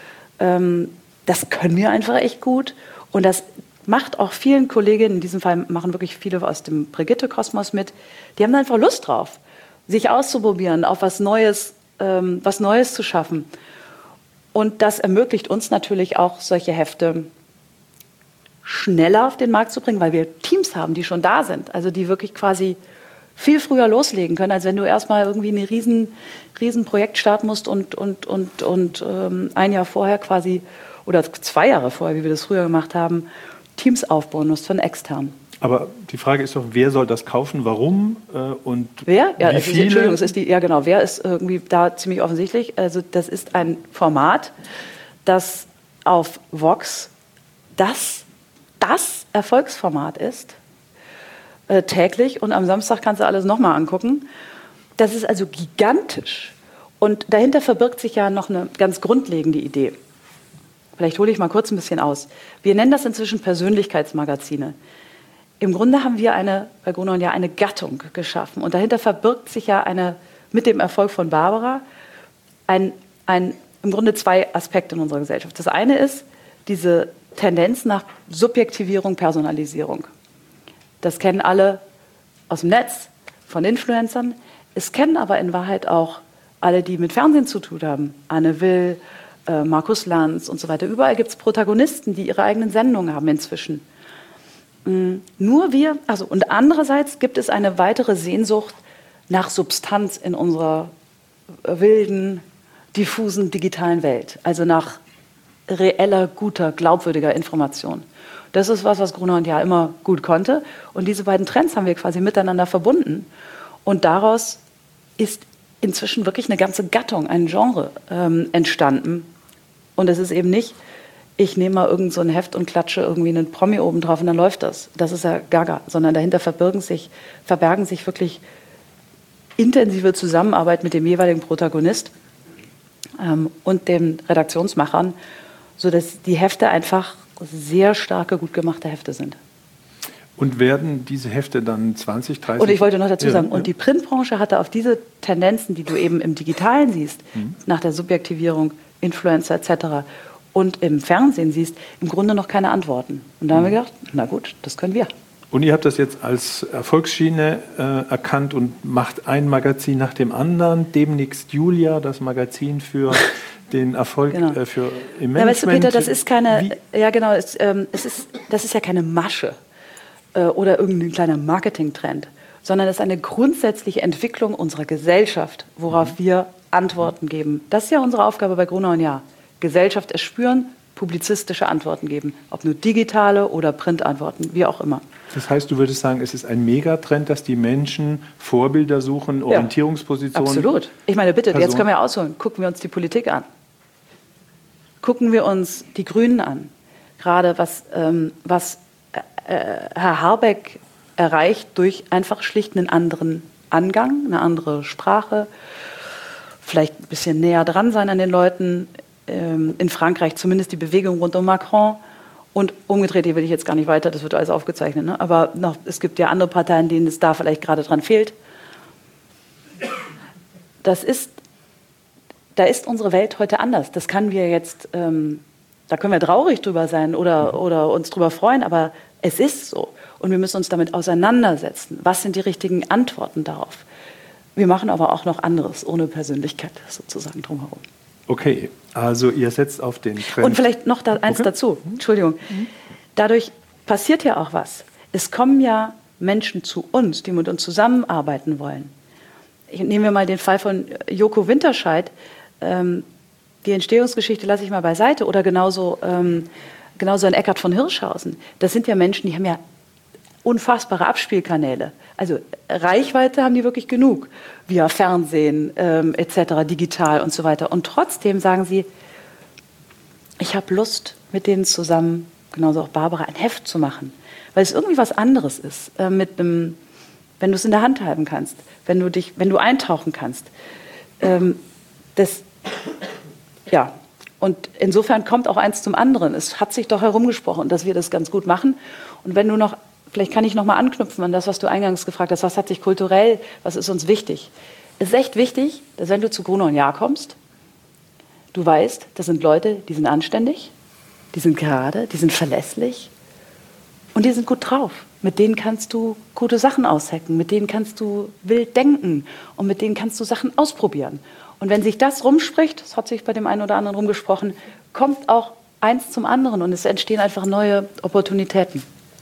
Ähm, das können wir einfach echt gut und das macht auch vielen Kolleginnen, in diesem Fall machen wirklich viele aus dem Brigitte-Kosmos mit, die haben einfach Lust drauf, sich auszuprobieren, auf was Neues, ähm, was Neues zu schaffen. Und das ermöglicht uns natürlich auch, solche Hefte schneller auf den Markt zu bringen, weil wir Teams haben, die schon da sind, also die wirklich quasi viel früher loslegen können, als wenn du erstmal irgendwie ein riesen, riesen Projekt starten musst und, und, und, und ähm, ein Jahr vorher quasi, oder zwei Jahre vorher, wie wir das früher gemacht haben, Teams aufbauen musst von extern. Aber die Frage ist doch, wer soll das kaufen, warum äh, und wer? Ja, wie es ist, viele? Entschuldigung, es ist die, ja genau, wer ist irgendwie da ziemlich offensichtlich. Also das ist ein Format, das auf Vox das, das Erfolgsformat ist, äh, täglich, und am Samstag kannst du alles nochmal angucken. Das ist also gigantisch. Und dahinter verbirgt sich ja noch eine ganz grundlegende Idee. Vielleicht hole ich mal kurz ein bisschen aus. Wir nennen das inzwischen Persönlichkeitsmagazine. Im Grunde haben wir eine, bei Gruner und Jahr eine Gattung geschaffen. Und dahinter verbirgt sich ja eine, mit dem Erfolg von Barbara ein, ein, im Grunde zwei Aspekte in unserer Gesellschaft. Das eine ist diese Tendenz nach Subjektivierung, Personalisierung. Das kennen alle aus dem Netz, von Influencern. Es kennen aber in Wahrheit auch alle, die mit Fernsehen zu tun haben. Anne Will, Markus Lanz und so weiter. Überall gibt es Protagonisten, die ihre eigenen Sendungen haben inzwischen. Nur wir, also und andererseits gibt es eine weitere Sehnsucht nach Substanz in unserer wilden, diffusen digitalen Welt. Also nach reeller, guter, glaubwürdiger Information. Das ist was, was Gruner und Jahr immer gut konnte. Und diese beiden Trends haben wir quasi miteinander verbunden. Und daraus ist inzwischen wirklich eine ganze Gattung, ein Genre ähm, entstanden. Und es ist eben nicht, ich nehme mal irgend so ein Heft und klatsche irgendwie einen Promi oben drauf und dann läuft das. Das ist ja gaga. Sondern dahinter verbergen sich, verbergen sich wirklich intensive Zusammenarbeit mit dem jeweiligen Protagonist ähm, und den Redaktionsmachern, sodass die Hefte einfach sehr starke, gut gemachte Hefte sind. Und werden diese Hefte dann zwanzig, dreißig... Und ich wollte noch dazu ja, sagen, ja. und die Printbranche hatte auf diese Tendenzen, die du eben im Digitalen siehst, mhm. nach der Subjektivierung, Influencer et cetera und im Fernsehen siehst, im Grunde noch keine Antworten. Und da haben wir gedacht, na gut, das können wir. Und ihr habt das jetzt als Erfolgsschiene äh, erkannt und macht ein Magazin nach dem anderen. Demnächst Julia, das Magazin für den Erfolg genau. äh, für im Management. Ja, weißt du, Peter, das ist keine, Wie? ja genau, es, ähm, es ist, das ist ja keine Masche äh, oder irgendein kleiner Marketingtrend, sondern es ist eine grundsätzliche Entwicklung unserer Gesellschaft, worauf mhm. wir Antworten geben. Das ist ja unsere Aufgabe bei Gruner und Jahr. Gesellschaft erspüren, publizistische Antworten geben, ob nur digitale oder Printantworten, wie auch immer. Das heißt, du würdest sagen, es ist ein Megatrend, dass die Menschen Vorbilder suchen, Orientierungspositionen. Ja, absolut. Ich meine, bitte, Person. Jetzt können wir ausholen. Gucken wir uns die Politik an. Gucken wir uns die Grünen an. Gerade was, ähm, was äh, Herr Habeck erreicht durch einfach schlicht einen anderen Angang, eine andere Sprache, vielleicht ein bisschen näher dran sein an den Leuten. Ähm, in Frankreich zumindest die Bewegung rund um Macron. Und umgedreht, hier will ich jetzt gar nicht weiter, das wird alles aufgezeichnet. Ne? Aber noch, es gibt ja andere Parteien, denen es da vielleicht gerade dran fehlt. Das ist, da ist unsere Welt heute anders. Das kann wir jetzt, ähm, da können wir traurig drüber sein oder, oder uns drüber freuen, aber es ist so. Und wir müssen uns damit auseinandersetzen. Was sind die richtigen Antworten darauf? Wir machen aber auch noch anderes, ohne Persönlichkeit sozusagen drumherum. Okay, also ihr setzt auf den Trend. Und vielleicht noch da eins okay. dazu, Entschuldigung. Dadurch passiert ja auch was. Es kommen ja Menschen zu uns, die mit uns zusammenarbeiten wollen. Ich nehme mal den Fall von Joko Winterscheid. Ähm, die Entstehungsgeschichte lasse ich mal beiseite. Oder genauso, ähm, genauso ein Eckhard von Hirschhausen. Das sind ja Menschen, die haben ja unfassbare Abspielkanäle. Also Reichweite haben die wirklich genug, via Fernsehen ähm, et cetera, digital und so weiter. Und trotzdem sagen sie, ich habe Lust, mit denen zusammen, genauso auch Barbara, ein Heft zu machen. Weil es irgendwie was anderes ist, äh, mit einem, wenn du es in der Hand halten kannst, wenn du, dich, wenn du eintauchen kannst. Ähm, das, ja, und insofern kommt auch eins zum anderen. Es hat sich doch herumgesprochen, dass wir das ganz gut machen. Und wenn du noch Vielleicht kann ich noch mal anknüpfen an das, was du eingangs gefragt hast. Was hat sich kulturell, was ist uns wichtig? Es ist echt wichtig, dass wenn du zu Gruner und Jahr kommst, du weißt, das sind Leute, die sind anständig, die sind gerade, die sind verlässlich und die sind gut drauf. Mit denen kannst du gute Sachen aushacken, mit denen kannst du wild denken und mit denen kannst du Sachen ausprobieren. Und wenn sich das rumspricht, das hat sich bei dem einen oder anderen rumgesprochen, kommt auch eins zum anderen und es entstehen einfach neue Opportunitäten.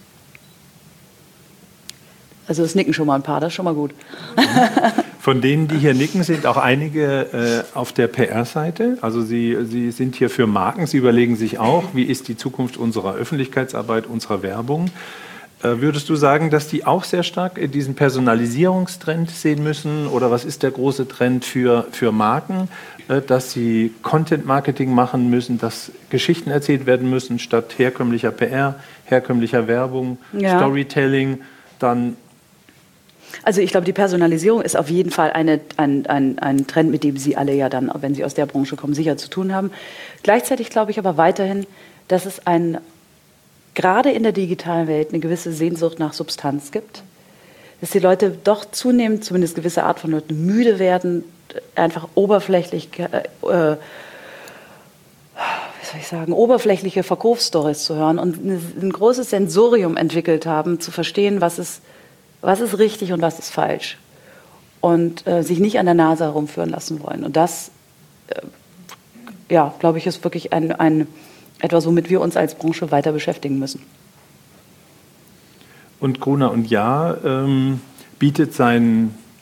Also es nicken schon mal ein paar, das ist schon mal gut. Von denen, die hier nicken, sind auch einige äh, auf der P R-Seite. Also Sie, Sie sind hier für Marken. Sie überlegen sich auch, wie ist die Zukunft unserer Öffentlichkeitsarbeit, unserer Werbung. Äh, würdest du sagen, dass die auch sehr stark diesen Personalisierungstrend sehen müssen? Oder was ist der große Trend für, für Marken? Äh, dass sie Content-Marketing machen müssen, dass Geschichten erzählt werden müssen, statt herkömmlicher P R, herkömmlicher Werbung, ja. Storytelling, dann... Also ich glaube, die Personalisierung ist auf jeden Fall eine, ein, ein, ein Trend, mit dem Sie alle ja dann, wenn Sie aus der Branche kommen, sicher zu tun haben. Gleichzeitig glaube ich aber weiterhin, dass es ein, gerade in der digitalen Welt eine gewisse Sehnsucht nach Substanz gibt. Dass die Leute doch zunehmend, zumindest gewisse Art von Leuten, müde werden, einfach oberflächlich, äh, äh, wie soll ich sagen, oberflächliche Verkaufsstories zu hören und ein großes Sensorium entwickelt haben, zu verstehen, was ist Was ist richtig und was ist falsch? Und äh, sich nicht an der Nase herumführen lassen wollen. Und das, äh, ja, glaube ich, ist wirklich ein, ein, etwas, womit wir uns als Branche weiter beschäftigen müssen. Und Gruner und Jahr ähm, bietet seinen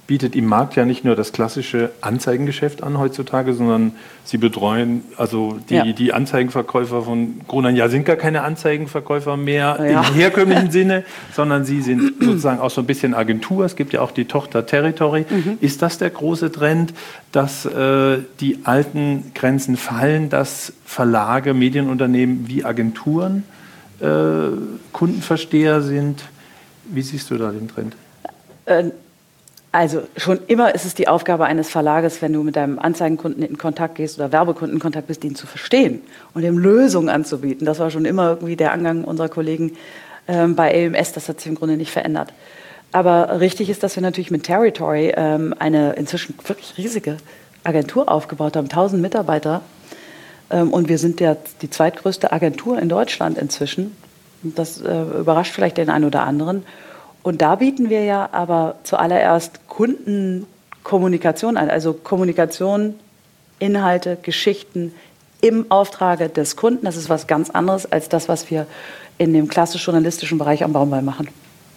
bietet im Markt ja nicht nur das klassische Anzeigengeschäft an heutzutage, sondern Sie betreuen also die, ja. die Anzeigenverkäufer von Gruner. Ja, sind gar keine Anzeigenverkäufer mehr ja. im herkömmlichen Sinne, sondern Sie sind sozusagen auch so ein bisschen Agentur. Es gibt ja auch die Tochter Territory. Mhm. Ist das der große Trend, dass äh, die alten Grenzen fallen, dass Verlage, Medienunternehmen wie Agenturen äh, Kundenversteher sind? Wie siehst du da den Trend? Äh, Also schon immer ist es die Aufgabe eines Verlages, wenn du mit deinem Anzeigenkunden in Kontakt gehst oder Werbekunden in Kontakt bist, ihn zu verstehen und ihm Lösungen anzubieten. Das war schon immer irgendwie der Angang unserer Kollegen ähm, bei L M S. Das hat sich im Grunde nicht verändert. Aber richtig ist, dass wir natürlich mit Territory ähm, eine inzwischen wirklich riesige Agentur aufgebaut haben, tausend Mitarbeiter. Ähm, und wir sind der, die zweitgrößte Agentur in Deutschland inzwischen. Das äh, überrascht vielleicht den einen oder anderen. Und da bieten wir ja aber zuallererst Kundenkommunikation an, also Kommunikation, Inhalte, Geschichten im Auftrage des Kunden. Das ist was ganz anderes als das, was wir in dem klassisch journalistischen Bereich am Baumwall machen.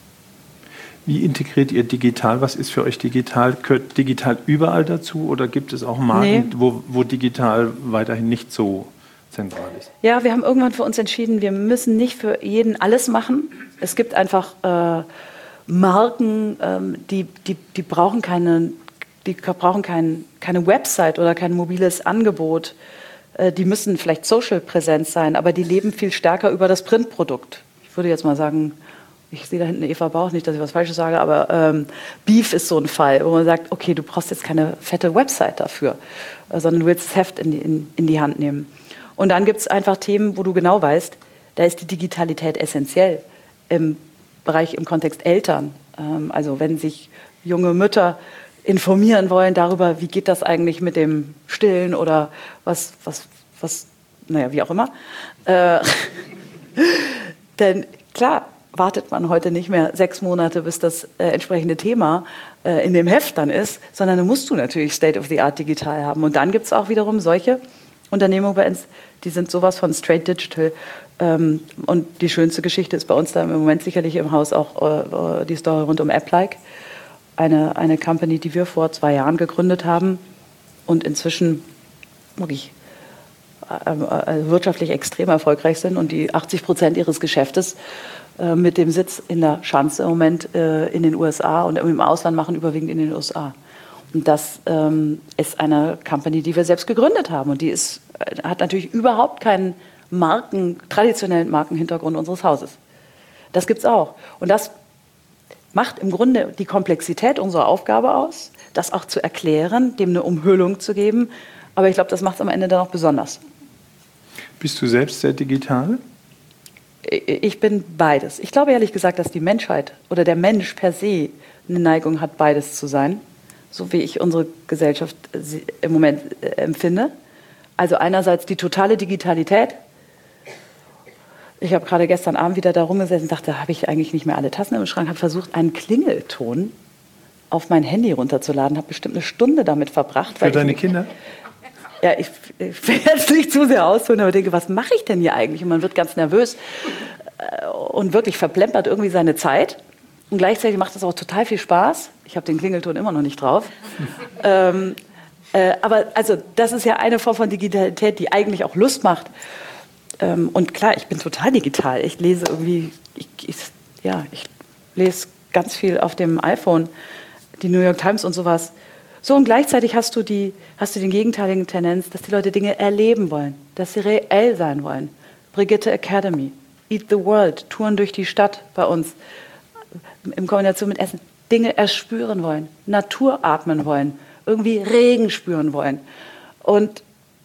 Wie integriert ihr digital? Was ist für euch digital? Gehört digital überall dazu oder gibt es auch Marken, nee. wo, wo digital weiterhin nicht so zentral ist? Ja, wir haben irgendwann für uns entschieden, wir müssen nicht für jeden alles machen. Es gibt einfach äh, Marken, ähm, die, die, die brauchen, keine, die brauchen kein, keine Website oder kein mobiles Angebot. Äh, die müssen vielleicht Social-Präsenz sein, aber die leben viel stärker über das Printprodukt. Ich würde jetzt mal sagen, ich sehe da hinten Eva Bauch, nicht, dass ich was Falsches sage, aber ähm, Beef ist so ein Fall, wo man sagt, okay, du brauchst jetzt keine fette Website dafür, äh, sondern du willst das Heft in die, in, in die Hand nehmen. Und dann gibt es einfach Themen, wo du genau weißt, da ist die Digitalität essentiell. Im Bereich im Kontext Eltern. Ähm, also wenn sich junge Mütter informieren wollen darüber, wie geht das eigentlich mit dem Stillen oder was, was, was naja, wie auch immer. Äh, denn klar, wartet man heute nicht mehr sechs Monate, bis das äh, entsprechende Thema äh, in dem Heft dann ist, sondern dann musst du natürlich State-of-the-Art digital haben. Und dann gibt es auch wiederum solche Unternehmungen bei uns, die sind sowas von straight digital. Ähm, und die schönste Geschichte ist bei uns da im Moment sicherlich im Haus auch äh, die Story rund um AppLike. Eine, eine Company, die wir vor zwei Jahren gegründet haben und inzwischen wirklich äh, äh, wirtschaftlich extrem erfolgreich sind und die achtzig Prozent ihres Geschäftes äh, mit dem Sitz in der Schanze im Moment äh, in den U S A und im Ausland machen, überwiegend in den U S A. Und das ähm, ist eine Company, die wir selbst gegründet haben. Und die ist, hat natürlich überhaupt keinen Marken, traditionellen Markenhintergrund unseres Hauses. Das gibt es auch. Und das macht im Grunde die Komplexität unserer Aufgabe aus, das auch zu erklären, dem eine Umhüllung zu geben. Aber ich glaube, das macht es am Ende dann auch besonders. Bist du selbst sehr digital? Ich bin beides. Ich glaube ehrlich gesagt, dass die Menschheit oder der Mensch per se eine Neigung hat, beides zu sein. So wie ich unsere Gesellschaft im Moment empfinde. Also einerseits die totale Digitalität. Ich habe gerade gestern Abend wieder da rumgesessen und dachte, habe ich eigentlich nicht mehr alle Tassen im Schrank, habe versucht, einen Klingelton auf mein Handy runterzuladen, habe bestimmt eine Stunde damit verbracht. Für deine Kinder? Ja, ich, ich will jetzt nicht zu sehr ausholen, aber denke, was mache ich denn hier eigentlich? Und man wird ganz nervös und wirklich verplempert irgendwie seine Zeit. Und gleichzeitig macht es auch total viel Spaß. Ich habe den Klingelton immer noch nicht drauf. ähm, äh, aber also das ist ja eine Form von Digitalität, die eigentlich auch Lust macht. Ähm, und klar, ich bin total digital. Ich lese irgendwie, ich, ich, ja, ich lese ganz viel auf dem iPhone, die New York Times und sowas. So, und gleichzeitig hast du, die, hast du den gegenteiligen Tendenz, dass die Leute Dinge erleben wollen, dass sie reell sein wollen. Brigitte Academy, Eat the World, Touren durch die Stadt bei uns, in Kombination mit Essen, Dinge erspüren wollen, Natur atmen wollen, irgendwie Regen spüren wollen und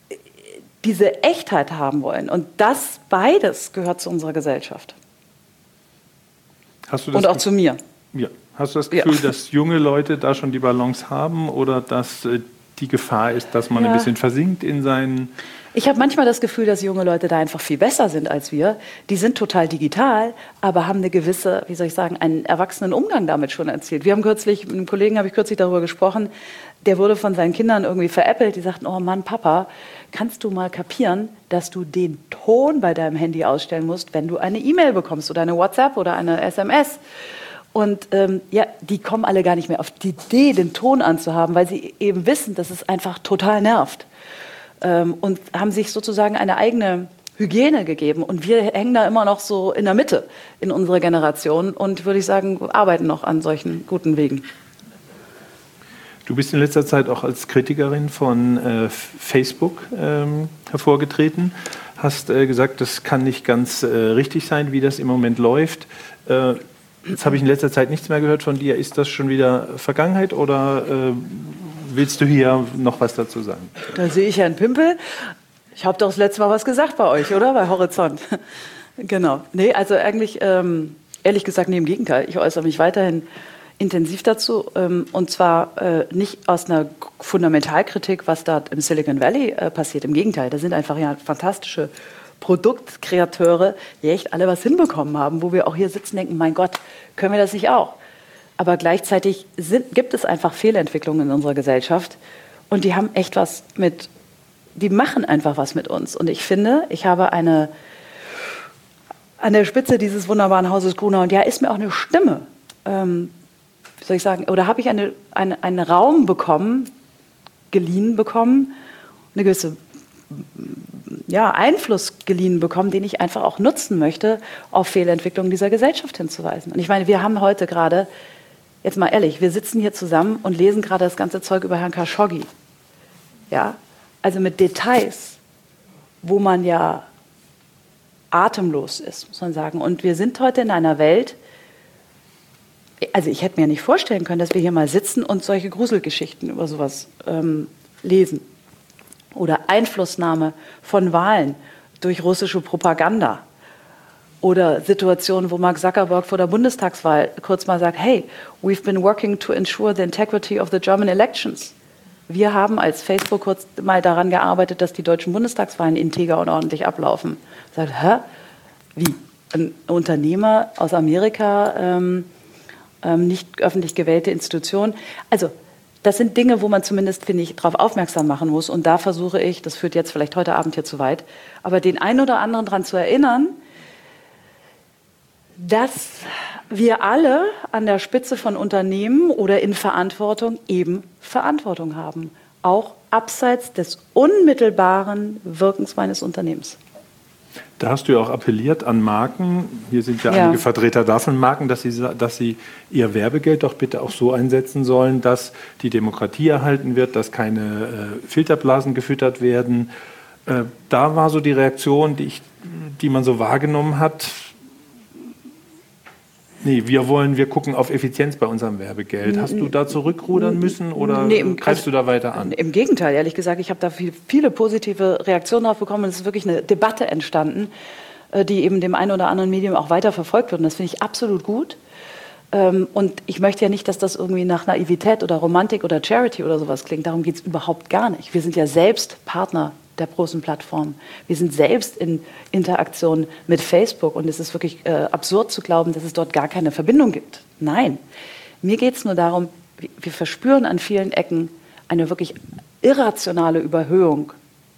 diese Echtheit haben wollen. Und das beides gehört zu unserer Gesellschaft. Hast du das und auch zu mir. Ja. Hast du das Gefühl, ja. dass junge Leute da schon die Balance haben oder dass äh, die Gefahr ist, dass man ja. ein bisschen versinkt in seinen... Ich habe manchmal das Gefühl, dass junge Leute da einfach viel besser sind als wir. Die sind total digital, aber haben eine gewisse, wie soll ich sagen, einen erwachsenen Umgang damit schon erzielt. Wir haben kürzlich, mit einem Kollegen habe ich kürzlich darüber gesprochen, der wurde von seinen Kindern irgendwie veräppelt. Die sagten, oh Mann, Papa, kannst du mal kapieren, dass du den Ton bei deinem Handy ausstellen musst, wenn du eine E-Mail bekommst oder eine WhatsApp oder eine S M S? Und ähm, ja, die kommen alle gar nicht mehr auf die Idee, den Ton anzuhaben, weil sie eben wissen, dass es einfach total nervt. Ähm, und haben sich sozusagen eine eigene Hygiene gegeben. Und wir hängen da immer noch so in der Mitte in unserer Generation und, würde ich sagen, arbeiten noch an solchen guten Wegen. Du bist in letzter Zeit auch als Kritikerin von äh, Facebook ähm, hervorgetreten. Hast äh, gesagt, das kann nicht ganz äh, richtig sein, wie das im Moment läuft. Äh, jetzt habe ich in letzter Zeit nichts mehr gehört von dir. Ist das schon wieder Vergangenheit oder äh, willst du hier noch was dazu sagen? Da sehe ich Herrn Pimpel. Ich habe doch das letzte Mal was gesagt bei euch, oder? Bei Horizont. Genau. Nee, also eigentlich, ähm, ehrlich gesagt, nee, im Gegenteil. Ich äußere mich weiterhin intensiv dazu. Ähm, und zwar äh, nicht aus einer Fundamentalkritik, was da im Silicon Valley äh, passiert. Im Gegenteil, da sind einfach ja fantastische Produktkreateure, die echt alle was hinbekommen haben, wo wir auch hier sitzen und denken, mein Gott, können wir das nicht auch? Aber gleichzeitig sind, gibt es einfach Fehlentwicklungen in unserer Gesellschaft und die haben echt was mit, die machen einfach was mit uns. Und ich finde, ich habe eine, an der Spitze dieses wunderbaren Hauses Gruner, und ja, ist mir auch eine Stimme, ähm, wie soll ich sagen, oder habe ich eine, eine, einen Raum bekommen, geliehen bekommen, eine gewisse ja, Einfluss geliehen bekommen, den ich einfach auch nutzen möchte, auf Fehlentwicklungen dieser Gesellschaft hinzuweisen. Und ich meine, wir haben heute gerade, jetzt mal ehrlich, wir sitzen hier zusammen und lesen gerade das ganze Zeug über Herrn Khashoggi. Ja, also mit Details, wo man ja atemlos ist, muss man sagen. Und wir sind heute in einer Welt, also ich hätte mir nicht vorstellen können, dass wir hier mal sitzen und solche Gruselgeschichten über sowas ähm, lesen. Oder Einflussnahme von Wahlen durch russische Propaganda. Oder Situationen, wo Mark Zuckerberg vor der Bundestagswahl kurz mal sagt, hey, we've been working to ensure the integrity of the German elections. Wir haben als Facebook kurz mal daran gearbeitet, dass die deutschen Bundestagswahlen integer und ordentlich ablaufen. Sagt, hä? Wie? Ein Unternehmer aus Amerika, ähm, ähm, nicht öffentlich gewählte Institution. Also, das sind Dinge, wo man zumindest, finde ich, darauf aufmerksam machen muss. Und da versuche ich, das führt jetzt vielleicht heute Abend hier zu weit, aber den einen oder anderen daran zu erinnern, dass wir alle an der Spitze von Unternehmen oder in Verantwortung eben Verantwortung haben. Auch abseits des unmittelbaren Wirkens meines Unternehmens. Da hast du ja auch appelliert an Marken, hier sind ja, ja einige Vertreter davon, Marken, dass sie, dass sie ihr Werbegeld doch bitte auch so einsetzen sollen, dass die Demokratie erhalten wird, dass keine äh, Filterblasen gefüttert werden. Äh, da war so die Reaktion, die, ich, die man so wahrgenommen hat, nee, wir wollen, wir gucken auf Effizienz bei unserem Werbegeld. Hast du da zurückrudern müssen oder nee, im, greifst du da weiter an? Im Gegenteil, ehrlich gesagt, ich habe da viel, viele positive Reaktionen drauf bekommen und es ist wirklich eine Debatte entstanden, die eben dem einen oder anderen Medium auch weiter verfolgt wird und das finde ich absolut gut. Und ich möchte ja nicht, dass das irgendwie nach Naivität oder Romantik oder Charity oder sowas klingt. Darum geht es überhaupt gar nicht. Wir sind ja selbst Partner der großen Plattformen. Wir sind selbst in Interaktion mit Facebook und es ist wirklich äh, absurd zu glauben, dass es dort gar keine Verbindung gibt. Nein, mir geht es nur darum, wir verspüren an vielen Ecken eine wirklich irrationale Überhöhung,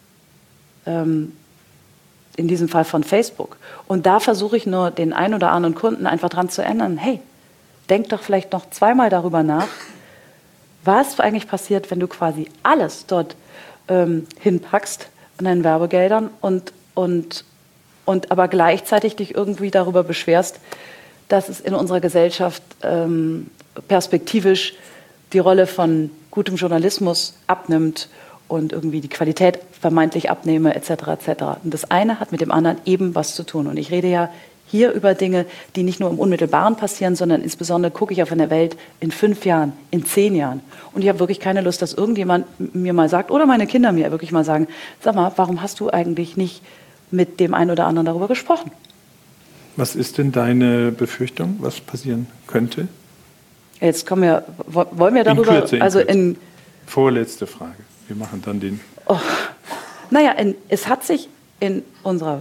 ähm, in diesem Fall von Facebook. Und da versuche ich nur, den einen oder anderen Kunden einfach dran zu ändern, hey, denk doch vielleicht noch zweimal darüber nach, was eigentlich passiert, wenn du quasi alles dort ähm, hinpackst an deinen Werbegeldern und, und, und aber gleichzeitig dich irgendwie darüber beschwerst, dass es in unserer Gesellschaft ähm, perspektivisch die Rolle von gutem Journalismus abnimmt und irgendwie die Qualität vermeintlich abnehme, et cetera et cetera. Und das eine hat mit dem anderen eben was zu tun. Und ich rede ja hier über Dinge, die nicht nur im Unmittelbaren passieren, sondern insbesondere gucke ich auf eine Welt in fünf Jahren, in zehn Jahren. Und ich habe wirklich keine Lust, dass irgendjemand mir mal sagt, oder meine Kinder mir wirklich mal sagen, sag mal, warum hast du eigentlich nicht mit dem einen oder anderen darüber gesprochen? Was ist denn deine Befürchtung, was passieren könnte? Jetzt kommen wir, wollen wir darüber, in Kürze, in also Kürze. in Vorletzte Frage. Wir machen dann den. Oh, naja, in, es hat sich in unserer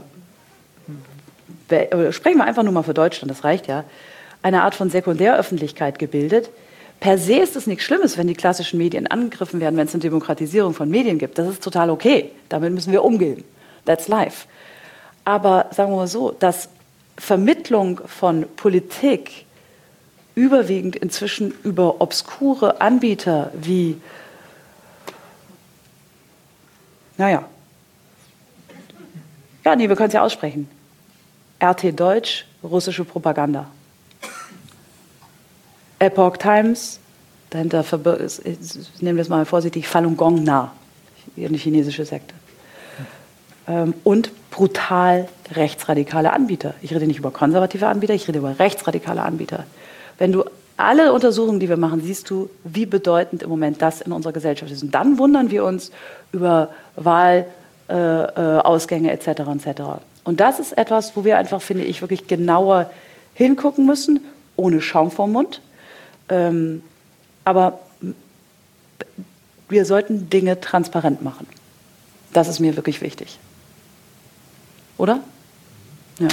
sprechen wir einfach nur mal für Deutschland, das reicht ja, eine Art von Sekundäröffentlichkeit gebildet. Per se ist es nichts Schlimmes, wenn die klassischen Medien angegriffen werden, wenn es eine Demokratisierung von Medien gibt. Das ist total okay. Damit müssen wir umgehen. That's life. Aber sagen wir mal so, dass Vermittlung von Politik überwiegend inzwischen über obskure Anbieter wie, naja, ja, nee, wir können es ja aussprechen, R T Deutsch, russische Propaganda. Epoch Times, dahinter verbirgt, nehmen wir es mal vorsichtig, Falun Gong Na, eine chinesische Sekte. Ähm, und brutal rechtsradikale Anbieter. Ich rede nicht über konservative Anbieter, ich rede über rechtsradikale Anbieter. Wenn du alle Untersuchungen, die wir machen, siehst du, wie bedeutend im Moment das in unserer Gesellschaft ist. Und dann wundern wir uns über Wahlausgänge äh, et cetera et cetera. Und das ist etwas, wo wir einfach, finde ich, wirklich genauer hingucken müssen, ohne Schaum vorm Mund. Ähm, aber wir sollten Dinge transparent machen. Das ist mir wirklich wichtig. Oder? Ja.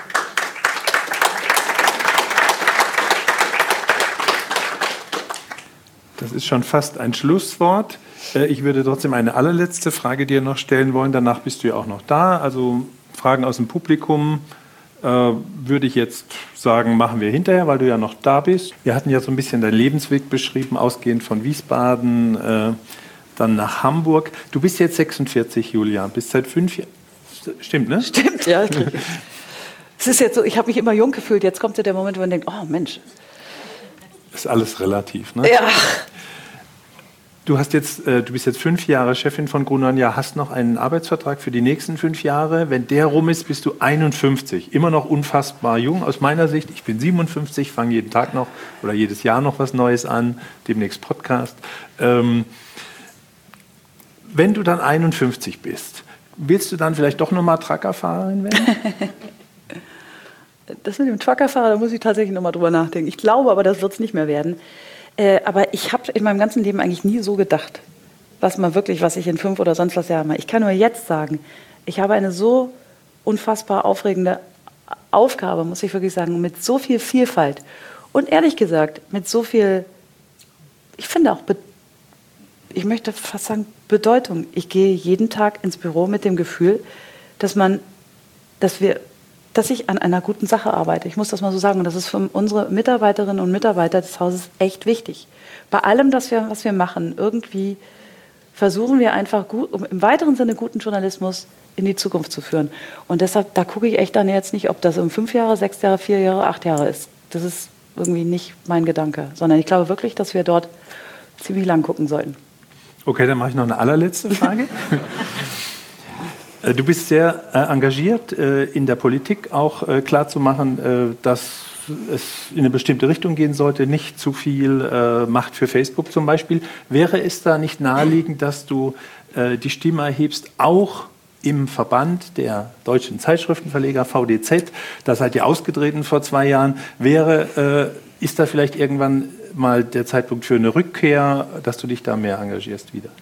Das ist schon fast ein Schlusswort. Ich würde trotzdem eine allerletzte Frage dir noch stellen wollen. Danach bist du ja auch noch da. Also Fragen aus dem Publikum äh, würde ich jetzt sagen, machen wir hinterher, weil du ja noch da bist. Wir hatten ja so ein bisschen deinen Lebensweg beschrieben, ausgehend von Wiesbaden, äh, dann nach Hamburg. Du bist jetzt sechsundvierzig, Julia, bist seit fünf Jahren. Stimmt, ne? Stimmt, ja. Es ist jetzt so, ich habe mich immer jung gefühlt. Jetzt kommt ja der Moment, wo man denkt, oh Mensch. Ist alles relativ, ne? Ja. Du hast jetzt, äh, du bist jetzt fünf Jahre Chefin von Gruner und Jahr, hast noch einen Arbeitsvertrag für die nächsten fünf Jahre. Wenn der rum ist, bist du einundfünfzig. Immer noch unfassbar jung aus meiner Sicht. Ich bin siebenundfünfzig, fange jeden Tag noch oder jedes Jahr noch was Neues an, demnächst Podcast. Ähm, wenn du dann einundfünfzig bist, willst du dann vielleicht doch nochmal Truckerfahrerin werden? Das mit dem Truckerfahrer, da muss ich tatsächlich nochmal drüber nachdenken. Ich glaube aber, das wird es nicht mehr werden. Äh, aber ich habe in meinem ganzen Leben eigentlich nie so gedacht, was mal wirklich, was ich in fünf oder sonst was Jahren mache. Ich kann nur jetzt sagen, ich habe eine so unfassbar aufregende Aufgabe, muss ich wirklich sagen, mit so viel Vielfalt und ehrlich gesagt mit so viel, ich finde auch, ich möchte fast sagen, Bedeutung. Ich gehe jeden Tag ins Büro mit dem Gefühl, dass man, dass wir, dass ich an einer guten Sache arbeite. Ich muss das mal so sagen. Und das ist für unsere Mitarbeiterinnen und Mitarbeiter des Hauses echt wichtig. Bei allem, das wir, was wir machen, irgendwie versuchen wir einfach gut, um im weiteren Sinne guten Journalismus in die Zukunft zu führen. Und deshalb, da gucke ich echt dann jetzt nicht, ob das um fünf Jahre, sechs Jahre, vier Jahre, acht Jahre ist. Das ist irgendwie nicht mein Gedanke. Sondern ich glaube wirklich, dass wir dort ziemlich lang gucken sollten. Okay, dann mache ich noch eine allerletzte Frage. Du bist sehr äh, engagiert äh, in der Politik, auch äh, klarzumachen, äh, dass es in eine bestimmte Richtung gehen sollte, nicht zu viel äh, Macht für Facebook zum Beispiel. Wäre es da nicht naheliegend, dass du äh, die Stimme erhebst, auch im Verband der deutschen Zeitschriftenverleger V D Z, da seid ihr ausgetreten vor zwei Jahren, wäre, äh, ist da vielleicht irgendwann mal der Zeitpunkt für eine Rückkehr, dass du dich da mehr engagierst wieder?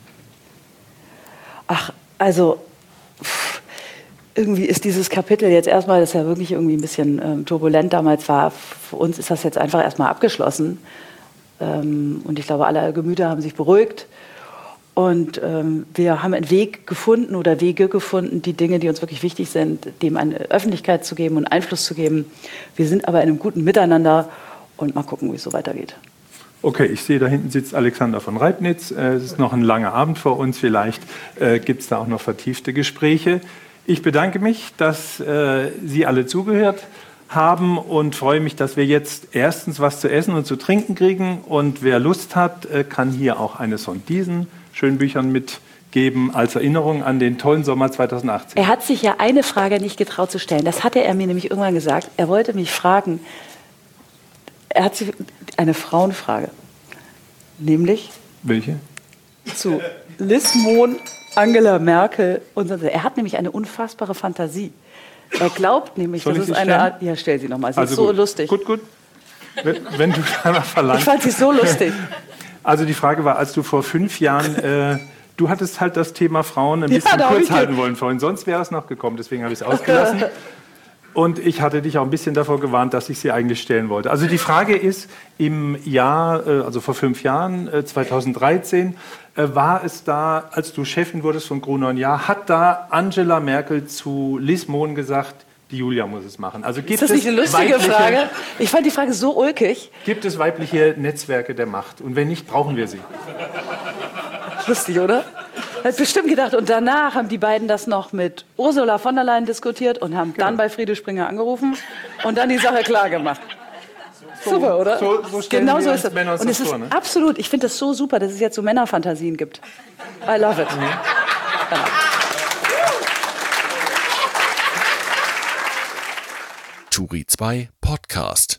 Ach, also pff, irgendwie ist dieses Kapitel jetzt erstmal, das ja wirklich irgendwie ein bisschen ähm, turbulent damals war, für uns ist das jetzt einfach erstmal abgeschlossen. Ähm, und ich glaube, alle Gemüter haben sich beruhigt. Und ähm, wir haben einen Weg gefunden oder Wege gefunden, die Dinge, die uns wirklich wichtig sind, dem eine Öffentlichkeit zu geben und Einfluss zu geben. Wir sind aber in einem guten Miteinander und mal gucken, wie es so weitergeht. Okay, ich sehe, da hinten sitzt Alexander von Reibnitz. Es ist noch ein langer Abend vor uns. Vielleicht äh, gibt es da auch noch vertiefte Gespräche. Ich bedanke mich, dass äh, Sie alle zugehört haben und freue mich, dass wir jetzt erstens was zu essen und zu trinken kriegen. Und wer Lust hat, äh, kann hier auch eines von diesen schönen Büchern mitgeben als Erinnerung an den tollen Sommer zweitausendachtzehn. Er hat sich ja eine Frage nicht getraut zu stellen. Das hatte er mir nämlich irgendwann gesagt. Er wollte mich fragen, er hat sich eine Frauenfrage, nämlich welche? Zu Liz Mohn, Angela Merkel und so. Er hat nämlich eine unfassbare Fantasie. Er glaubt nämlich, Soll das ich ist sie eine stellen? Art. Ja, stell sie nochmal. Sie Also ist so gut. lustig. Gut, gut. Wenn, wenn du danach verlangst. Ich fand sie so lustig. Also die Frage war, als du vor fünf Jahren, äh, du hattest halt das Thema Frauen ein bisschen Ja, da hab kurz ich halten ge- wollen vorhin, sonst wäre es noch gekommen, deswegen habe ich es ausgelassen. Und ich hatte dich auch ein bisschen davor gewarnt, dass ich sie eigentlich stellen wollte. Also die Frage ist, im Jahr, äh, also vor fünf Jahren, äh, zweitausenddreizehn, äh, war es da, als du Chefin wurdest von Gruner und Jahr, hat da Angela Merkel zu Liz Mohn gesagt, Die Julia muss es machen. Also gibt ist das nicht eine lustige Frage? Ich fand die Frage so ulkig. Gibt es weibliche Netzwerke der Macht? Und wenn nicht, brauchen wir sie. Lustig, oder? Hat bestimmt gedacht. Und danach haben die beiden das noch mit Ursula von der Leyen diskutiert und haben genau. dann bei Friede Springer angerufen und dann die Sache klar gemacht. So, super, oder? So, so stellen genau wir so uns ist das. Männer uns und das es ist vor, ne? absolut, ich finde das so super, dass es jetzt so Männerfantasien gibt. I love it. Mhm. Genau. Turi zwei Podcast.